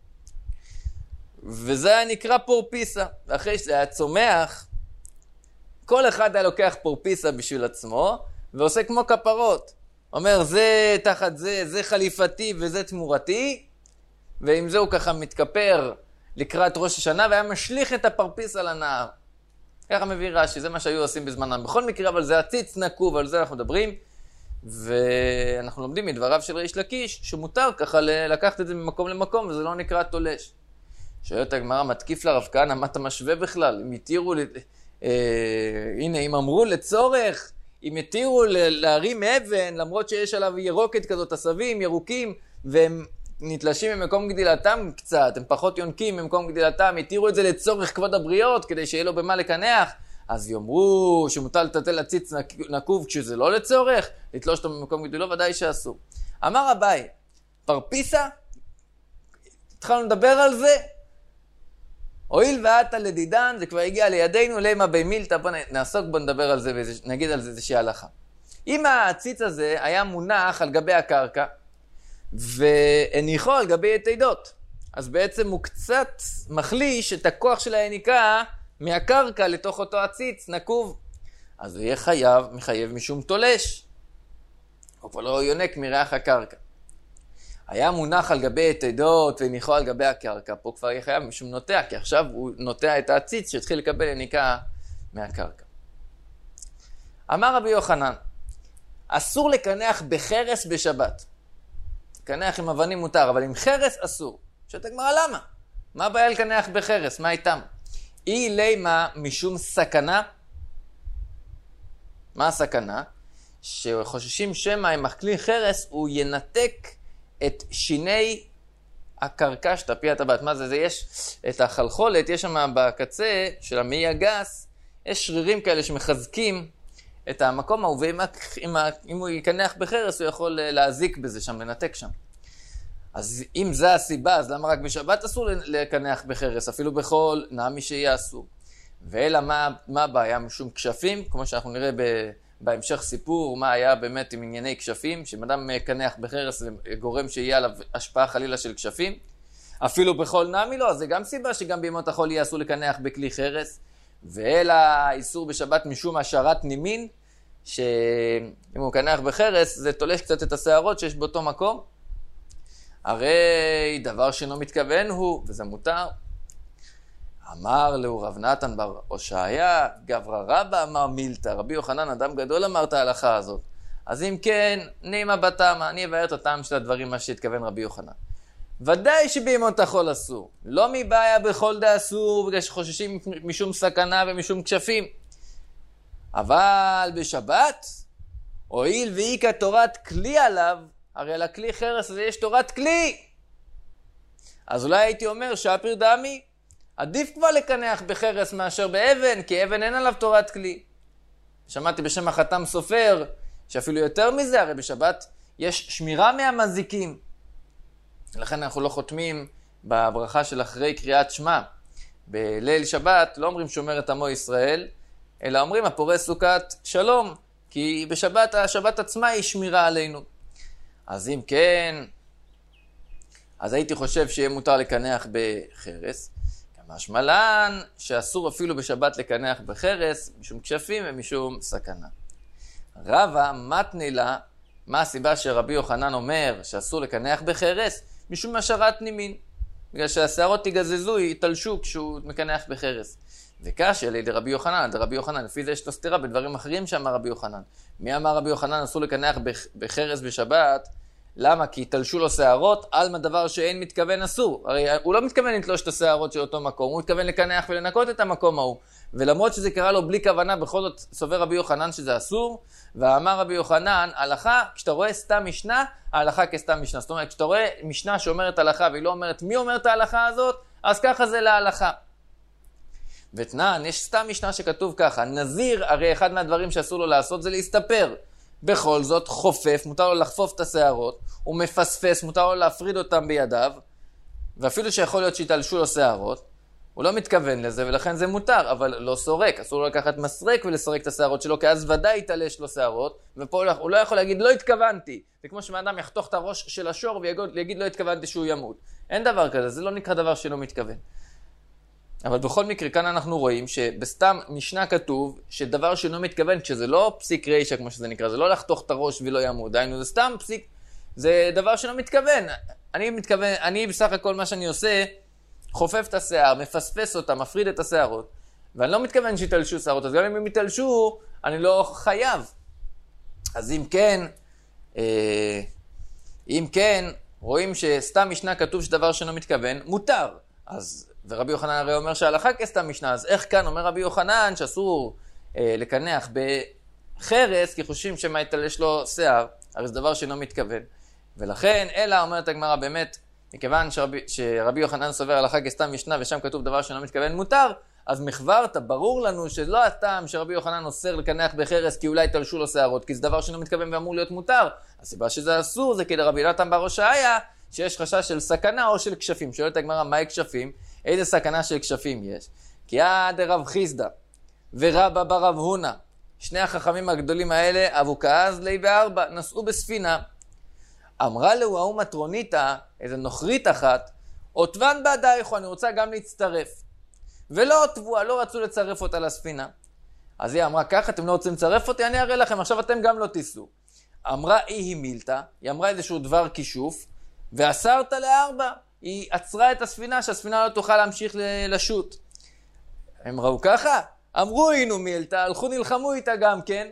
וזה היה נקרא פורפיסה. ואחרי שזה היה צומח, כל אחד היה לוקח פורפיסה בשביל עצמו, ועושה כמו כפרות. אומר, זה תחת זה, זה חליפתי וזה תמורתי, ועם זה הוא ככה מתכפר לקראת ראש השנה, והיה משליך את הפרפיסה לנהר. ככה מביא רש"י, זה מה שהיו עושים בזמנם. בכל מקרה, אבל זה הציץ נקוב, על זה אנחנו מדברים, ואנחנו לומדים מדבריו של ריש לקיש, שמותר ככה לקחת את זה ממקום למקום, וזה לא נקרא תולש. שואלת הגמרא, מתקיף לרב כהנא, מה אתה משווה בכלל? אם התירו, אה, הנה, אם אמרו לצורך, אם התירו להרים אבן, למרות שיש עליו ירוקת כזאת, עשבים, ירוקים, והם נתלשים ממקום גדילתם קצת, הם פחות יונקים ממקום גדילתם, התירו את זה לצורך כבוד הבריות, כדי שיהיה לו במה לקנח, אז יאמרו שמוטל לטלטל הציץ נקוב כשזה לא לצורך, לתלוש אותו ממקום גדילו, ודאי שאסור. אמר אביי, פרפיסה, התחלנו לדבר על זה, הואיל ואתה לדידן, זה כבר הגיע לידינו, למה במילתא, בוא נעסוק, בוא נדבר על זה ונגיד על זה איזושהי הלכה. אם הציץ הזה היה מונח על גבי הקרקע, והניחו על גבי יתידות, אז בעצם הוא קצת מחליש את הכוח של היניקה מהקרקע לתוך אותו הציץ נקוב. אז הוא יהיה חייב, מחייב משום תולש. הוא כבר לא יונק מריח הקרקע. היה מונח על גבי יתידות והניחו על גבי הקרקע, פה כבר יהיה חייב משום נוטע, כי עכשיו הוא נוטע את הציץ שהתחיל לקבל יניקה מהקרקע. אמר רבי יוחנן, אסור לקנח בחרס בשבת. לקנח עם אבנים מותר, אבל עם חרס אסור. שואלת הגמרא, למה? מה הבעיה לקנח בחרס? מה איתם? אי לימה משום סכנה. מה הסכנה? שחוששים שמא עם הכלי חרס הוא ינתק את שיני הקרקש, תפי הטבעת. מה זה? זה יש את החלחולת, יש שם בקצה של המעי הגס, יש שרירים כאלה שמחזקים את המקום ההוא, ואם אם, אם הוא יקנח בחרס, הוא יכול להזיק בזה שם, לנתק שם. אז אם זה הסיבה, אז למה רק בשבת אסור לקנח בחרס? אפילו בכל נעמי שיהיה אסור. ואלא מה, מה הבעיה? משום כשפים, כמו שאנחנו נראה ב, בהמשך סיפור, מה היה באמת עם ענייני כשפים, שאם אדם קנח בחרס זה גורם שיהיה עליו השפעה חלילה של כשפים. אפילו בכל נעמי לא, אז זה גם סיבה שגם בימות החול יהיה אסור לקנח בכלי חרס. ואלא איסור בשבת משום השארת נימין, שאם הוא קנח בחרס זה תולש קצת את השערות שיש באותו מקום. הרי דבר שאינו מתכוון הוא, וזה מותר. אמר לו רב נתן בר הושעיה, גברא רבא אמר מילתא, רבי יוחנן אדם גדול אמר את ההלכה הזאת. אז אם כן, נימה בתמה, אני אבאר את הטעם של הדברים מה שהתכוון רבי יוחנן. ודאי שבימות החול אסור, לא מבעיה בכל דה אסור, בגלל שחוששים משום סכנה ומשום כשפים. אבל בשבת, הואיל ואיקה תורת כלי עליו, הרי על הכלי חרס הזה יש תורת כלי. אז אולי הייתי אומר שפיר דמי, עדיף כבר לקנח בחרס מאשר באבן, כי אבן אין עליו תורת כלי. שמעתי בשם החתם סופר, שאפילו יותר מזה, הרי בשבת יש שמירה מהמזיקים. לכן אנחנו לא חותמים בברכה של אחרי קריאת שמע. בליל שבת לא אומרים שומר את עמו ישראל, אלא אומרים הפורש סוכת שלום, כי בשבת, השבת עצמה היא שמירה עלינו. אז אם כן, אז הייתי חושב שיהיה מותר לקנח בחרס. משמע לן שאסור אפילו בשבת לקנח בחרס, משום כשפים ומשום סכנה. רבא מתני לה, מה הסיבה שרבי יוחנן אומר שאסור לקנח בחרס? משום השארת נימין. בגלל שהשערות יגזזו, יתלשו כשהוא מקנח בחרס. וקשה לידי רבי יוחנן, רבי יוחנן, לפי זה יש לו סתירה בדברים אחרים שאמר רבי יוחנן. מי אמר רבי יוחנן אסור לקנח בחרס בשבת? למה? כי יתלשו לו שערות על מדבר שאין מתכוון אסור. הרי הוא לא מתכוון לתלוש את השערות של אותו מקום, הוא מתכוון לקנח ולנקות את המקום ההוא. ולמרות שזה קרה לו בלי כוונה, בכל זאת סובר רבי יוחנן שזה אסור, ואמר רבי יוחנן, הלכה, כשאתה רואה סתם משנה, ההלכה כסתם משנה. זאת אומרת, כשאתה רואה משנה שאומרת הלכה והיא לא אומרת מי אומר את ההלכה הזאת, אז ככה זה להלכה. ותנן, יש סתם משנה שכתוב ככה, נזיר, הרי אחד מהדברים שאסור לו לעשות זה להסתפר. בכל זאת חופף, מותר לו לחפוף את השערות, הוא מפספס, מותר לו להפריד אותם בידיו, ואפילו שיכול להיות שיתלשו לו שערות, הוא לא מתכוון לזה, ולכן זה מותר, אבל לא סורק. אסור לו לקחת מסרק ולסרק את השערות שלו, כי אז ודאי יתלש לו שערות, ופה הוא לא יכול להגיד, לא התכוונתי. זה כמו שמאדם יחתוך את הראש של השור, ויגיד, לא התכוונתי שהוא ימות. אין דבר כזה, זה לא נקרא דבר שלא מתכוון. אבל בכל מקרה, כאן אנחנו רואים שבסתם משנה כתוב, שדבר שלא מתכוון, שזה לא פסיק רישה, כמו שזה נקרא, זה לא לחתוך את הראש ולא ימות. דיינו, זה סתם פסיק, זה דבר שלא מתכוון. אני מתכוון, אני בסך הכל מה שאני עושה, חופף את השיער, מפספס אותה, מפריד את השערות, ואני לא מתכוון שיתלשו שערות, אז גם אם הם יתלשו, אני לא חייב. אז אם כן, אה, אם כן, רואים שסתם משנה כתוב שדבר שלא מתכוון, מותר. אז, ורבי יוחנן הרי אומר שההלכה כסתם משנה, אז איך כאן אומר רבי יוחנן שאסור אה, לקנח בחרס, כי חושבים שמה יתלש לו שיער, הרי זה דבר שלא מתכוון. ולכן, אלא אומרת הגמרא באמת, מכיוון שרבי, שרבי יוחנן סובר הלכה כסתם משנה ושם כתוב דבר שלא מתכוון מותר, אז מחברת, ברור לנו שלא הטעם שרבי יוחנן אוסר לקנח בחרס כי אולי תלשו לו שערות, כי זה דבר שלא מתכוון ואמור להיות מותר. הסיבה שזה אסור זה כי לרבי נתן בר הושעיה שיש חשש של סכנה או של כשפים. שואלת הגמרא, מהי כשפים? איזה סכנה של כשפים יש? כי עד רב חיסדא ורבא ברב הונא, שני החכמים הגדולים האלה, אבו כעז לי וארבע, נסעו בספינה. אמרה לו ההוא מטרוניתא, איזה נוכרית אחת, עוטבן בעדייך, אני רוצה גם להצטרף. ולא עוטבוה, לא רצו לצרף אותה לספינה. אז היא אמרה, ככה אתם לא רוצים לצרף אותי, אני אראה לכם, עכשיו אתם גם לא תיסעו. אמרה היא מילתא, היא אמרה איזשהו דבר כישוף, ואסרת לארבע, היא עצרה את הספינה, שהספינה לא תוכל להמשיך לשוט. הם ראו ככה, אמרו הינו מילתא, הלכו נלחמו איתה גם כן,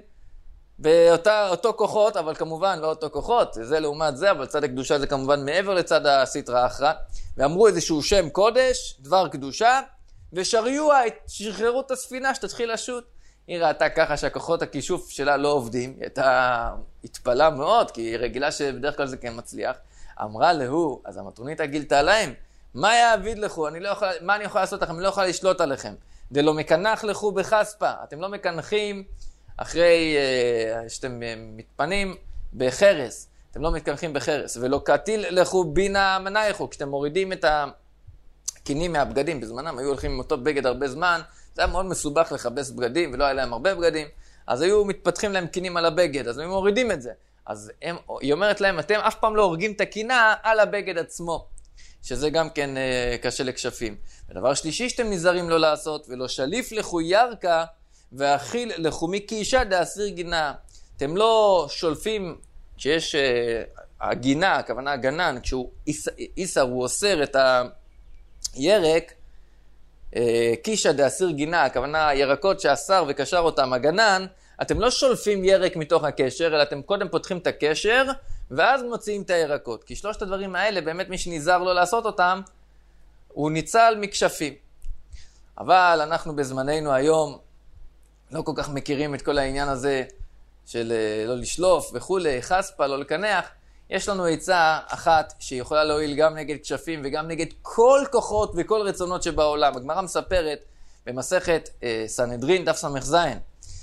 באותו כוחות, אבל כמובן לא אותו כוחות, זה לעומת זה, אבל צד הקדושה זה כמובן מעבר לצד הסטרא אחרא, ואמרו איזשהו שם קודש, דבר קדושה, ושריוה, שחררו את הספינה שתתחיל לשוט. היא ראתה ככה שהכוחות הכישוף שלה לא עובדים, היא הייתה התפלה מאוד, כי היא רגילה שבדרך כלל זה כן מצליח. אמרה להוא, אז המטרונית גילתה להם, מה יעביד לכו? אני לא יכול, מה אני יכולה לעשות לכם? אני לא יכולה לשלוט עליכם. דלא מקנח לכו בחספה, אתם לא מקנחים אחרי uh, שאתם uh, מתפנים בחרס, אתם לא מתקנחים בחרס, ולא קטיל לכו בינה מנייכו, כשאתם מורידים את הקינים מהבגדים, בזמנם היו הולכים עם אותו בגד הרבה זמן, זה היה מאוד מסובך לחבש בגדים, ולא היה להם הרבה בגדים, אז היו מתפתחים להם קינים על הבגד, אז הם מורידים את זה. אז הם, היא אומרת להם, אתם אף פעם לא הורגים את הקינה על הבגד עצמו, שזה גם כן uh, קשה לכשפים. ודבר שלישי שאתם נזהרים לא לעשות, ולא שליף לכו ירקה, ואכיל לחומי כאישה דאסיר גינה. אתם לא שולפים, כשיש uh, הגינה, הכוונה הגנן, כשהוא איסר, הוא אוסר את הירק, uh, קישה דאסיר גינה, הכוונה הירקות שאסר וקשר אותם הגנן, אתם לא שולפים ירק מתוך הקשר, אלא אתם קודם פותחים את הקשר, ואז מוציאים את הירקות. כי שלושת הדברים האלה, באמת מי שנזהר לא לעשות אותם, הוא ניצל מכשפים. אבל אנחנו בזמננו היום, לא כל כך מכירים את כל העניין הזה של לא לשלוף וכולי, חספה, לא לקנח. יש לנו עצה אחת שיכולה להועיל גם נגד כשפים וגם נגד כל כוחות וכל רצונות שבעולם. הגמרא מספרת במסכת אה, סנהדרין, דף סמך זין,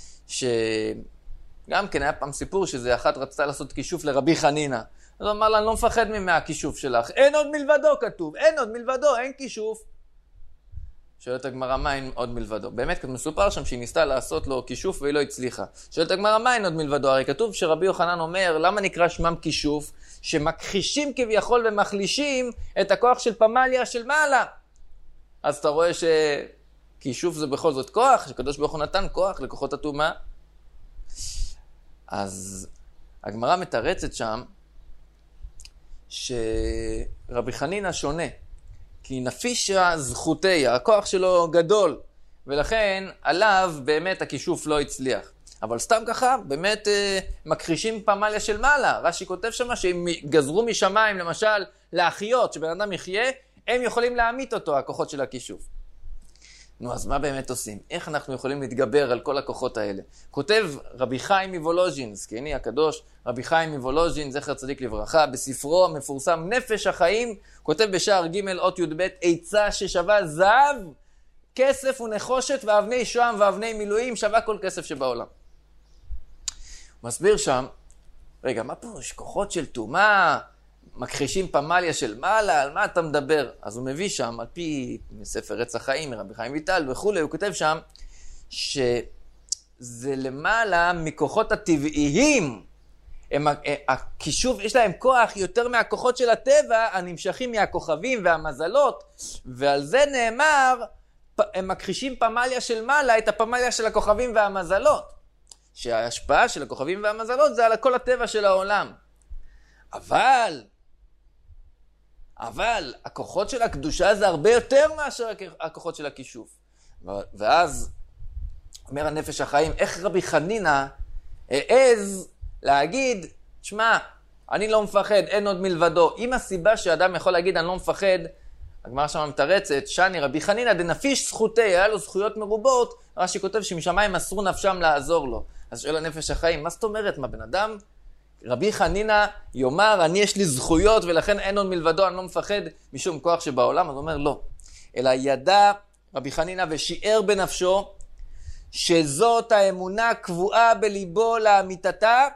שגם כן היה פעם סיפור שזה אחת רצתה לעשות כישוף לרבי חנינא. אז הוא אמר לה, אני לא מפחד מהכישוף שלך, אין עוד מלבדו כתוב, אין עוד מלבדו, אין כישוף. שואלת הגמרא, מה אין עוד מלבדו? באמת מסופר שם שהיא ניסתה לעשות לו כישוף והיא לא הצליחה. שואלת הגמרא, מה אין עוד מלבדו? הרי כתוב שרבי יוחנן אומר, למה נקרא שמם כישוף? שמכחישים כביכול ומחלישים את הכוח של פמליה של מעלה. אז אתה רואה שכישוף זה בכל זאת כוח, שקדוש ברוך הוא נתן כוח לכוחות הטומאה. אז הגמרא מתרצת שם שרבי חנינא שונה. כי נפישה זכותיה, הכוח שלו גדול, ולכן עליו באמת הכישוף לא הצליח. אבל סתם ככה, באמת אה, מכחישים פמליה של מעלה. רש"י כותב שמה שהם גזרו משמיים, למשל, להחיות, שבן אדם יחיה, הם יכולים להמית אותו, הכוחות של הכישוף. נו, אז מה באמת עושים? איך אנחנו יכולים להתגבר על כל הכוחות האלה? כותב רבי חיים מוולוז'ין, זקני הקדוש, רבי חיים מוולוז'ין, זכר צדיק לברכה, בספרו המפורסם נפש החיים, כותב בשער ג' אות י"ב, עצה ששווה זהב, כסף ונחושת ואבני שוהם ואבני מילואים, שווה כל כסף שבעולם. הוא מסביר שם, רגע, מה פה? יש כוחות של טומאה, מכחישים פמליה של מעלה, על מה אתה מדבר? אז הוא מביא שם, על פי ספר רצח חיים, מרבי חיים ויטל וכו', הוא כותב שם, שזה למעלה מכוחות הטבעיים, הם, הכישוף, יש להם כוח יותר מהכוחות של הטבע, הנמשכים מהכוכבים והמזלות, ועל זה נאמר, הם מכחישים פמליה של מעלה, את הפמליה של הכוכבים והמזלות, שההשפעה של הכוכבים והמזלות זה על כל הטבע של העולם. אבל, אבל, הכוחות של הקדושה זה הרבה יותר מאשר הכוחות של הכישוף. ואז, אומר הנפש החיים, איך רבי חנינא העז להגיד, שמע, אני לא מפחד, אין עוד מלבדו. אם הסיבה שאדם יכול להגיד, אני לא מפחד, הגמרא שם מתרצת, שני רבי חנינא דנפיש זכותי, היה לו זכויות מרובות, רש"י כותב שמשמיים מסרו נפשם לעזור לו. אז שואל הנפש החיים, מה זאת אומרת, מה בן אדם? רבי חנינא יאמר, אני יש לי זכויות ולכן אין עוד מלבדו, אני לא מפחד משום כוח שבעולם. אז הוא אומר, לא. אלא ידע רבי חנינא ושיער בנפשו, שזאת האמונה קבועה בליבו לאמיתתה,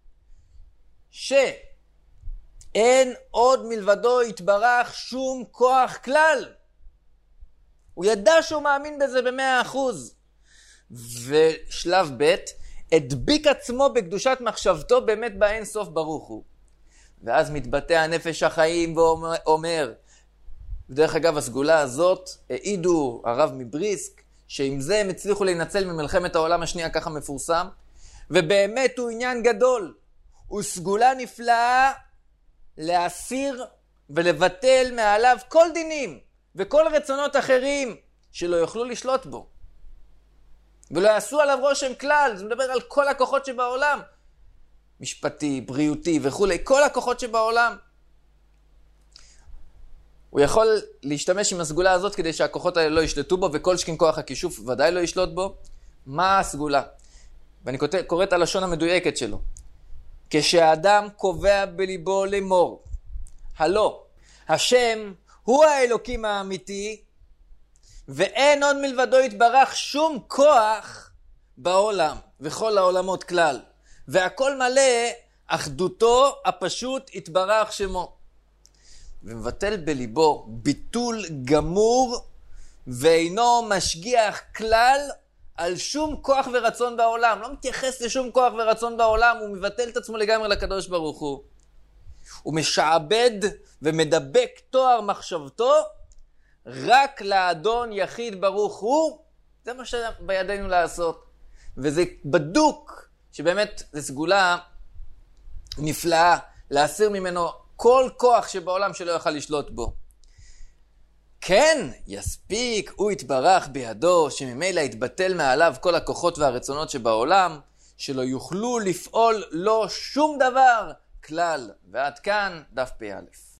שאין עוד מלבדו יתברך שום כוח כלל. הוא ידע שהוא מאמין בזה במאה אחוז. ושלב ב' הדביק עצמו בקדושת מחשבתו באמת באין סוף ברוך הוא. ואז מתבטא הנפש החיים ואומר, ודרך אגב הסגולה הזאת, העידו הרב מבריסק, שעם זה הם הצליחו להינצל ממלחמת העולם השנייה, ככה מפורסם, ובאמת הוא עניין גדול. הוא סגולה נפלאה להסיר ולבטל מעליו כל דינים וכל רצונות אחרים שלא יוכלו לשלוט בו. ולא יעשו עליו רושם כלל, זה מדבר על כל הכוחות שבעולם. משפטי, בריאותי וכו', כל הכוחות שבעולם. הוא יכול להשתמש עם הסגולה הזאת כדי שהכוחות האלה לא ישלטו בו, וכל שכן כוח הכישוף ודאי לא ישלוט בו. מה הסגולה? ואני קורא את הלשון המדויקת שלו. כשאדם קובע בליבו לאמור, הלא, השם הוא האלוקים האמיתי, ואין עוד מלבדו יתברך שום כוח בעולם, וכל העולמות כלל. והכל מלא, אחדותו הפשוט יתברך שמו. ומבטל בליבו ביטול גמור, ואינו משגיח כלל על שום כוח ורצון בעולם. לא מתייחס לשום כוח ורצון בעולם, הוא מבטל את עצמו לגמרי לקדוש ברוך הוא. הוא משעבד ומדבק תואר מחשבתו, רק לאדון יחיד ברוך הוא. זה מה שבידינו לעשות. וזה בדוק, שבאמת זו סגולה נפלאה, להסיר ממנו כל כוח שבעולם שלא יוכל לשלוט בו. כן, יספיק, הוא יתברך בידו, שממילא יתבטל מעליו כל הכוחות והרצונות שבעולם, שלא יוכלו לפעול לו שום דבר כלל. ועד כאן דף פ"א.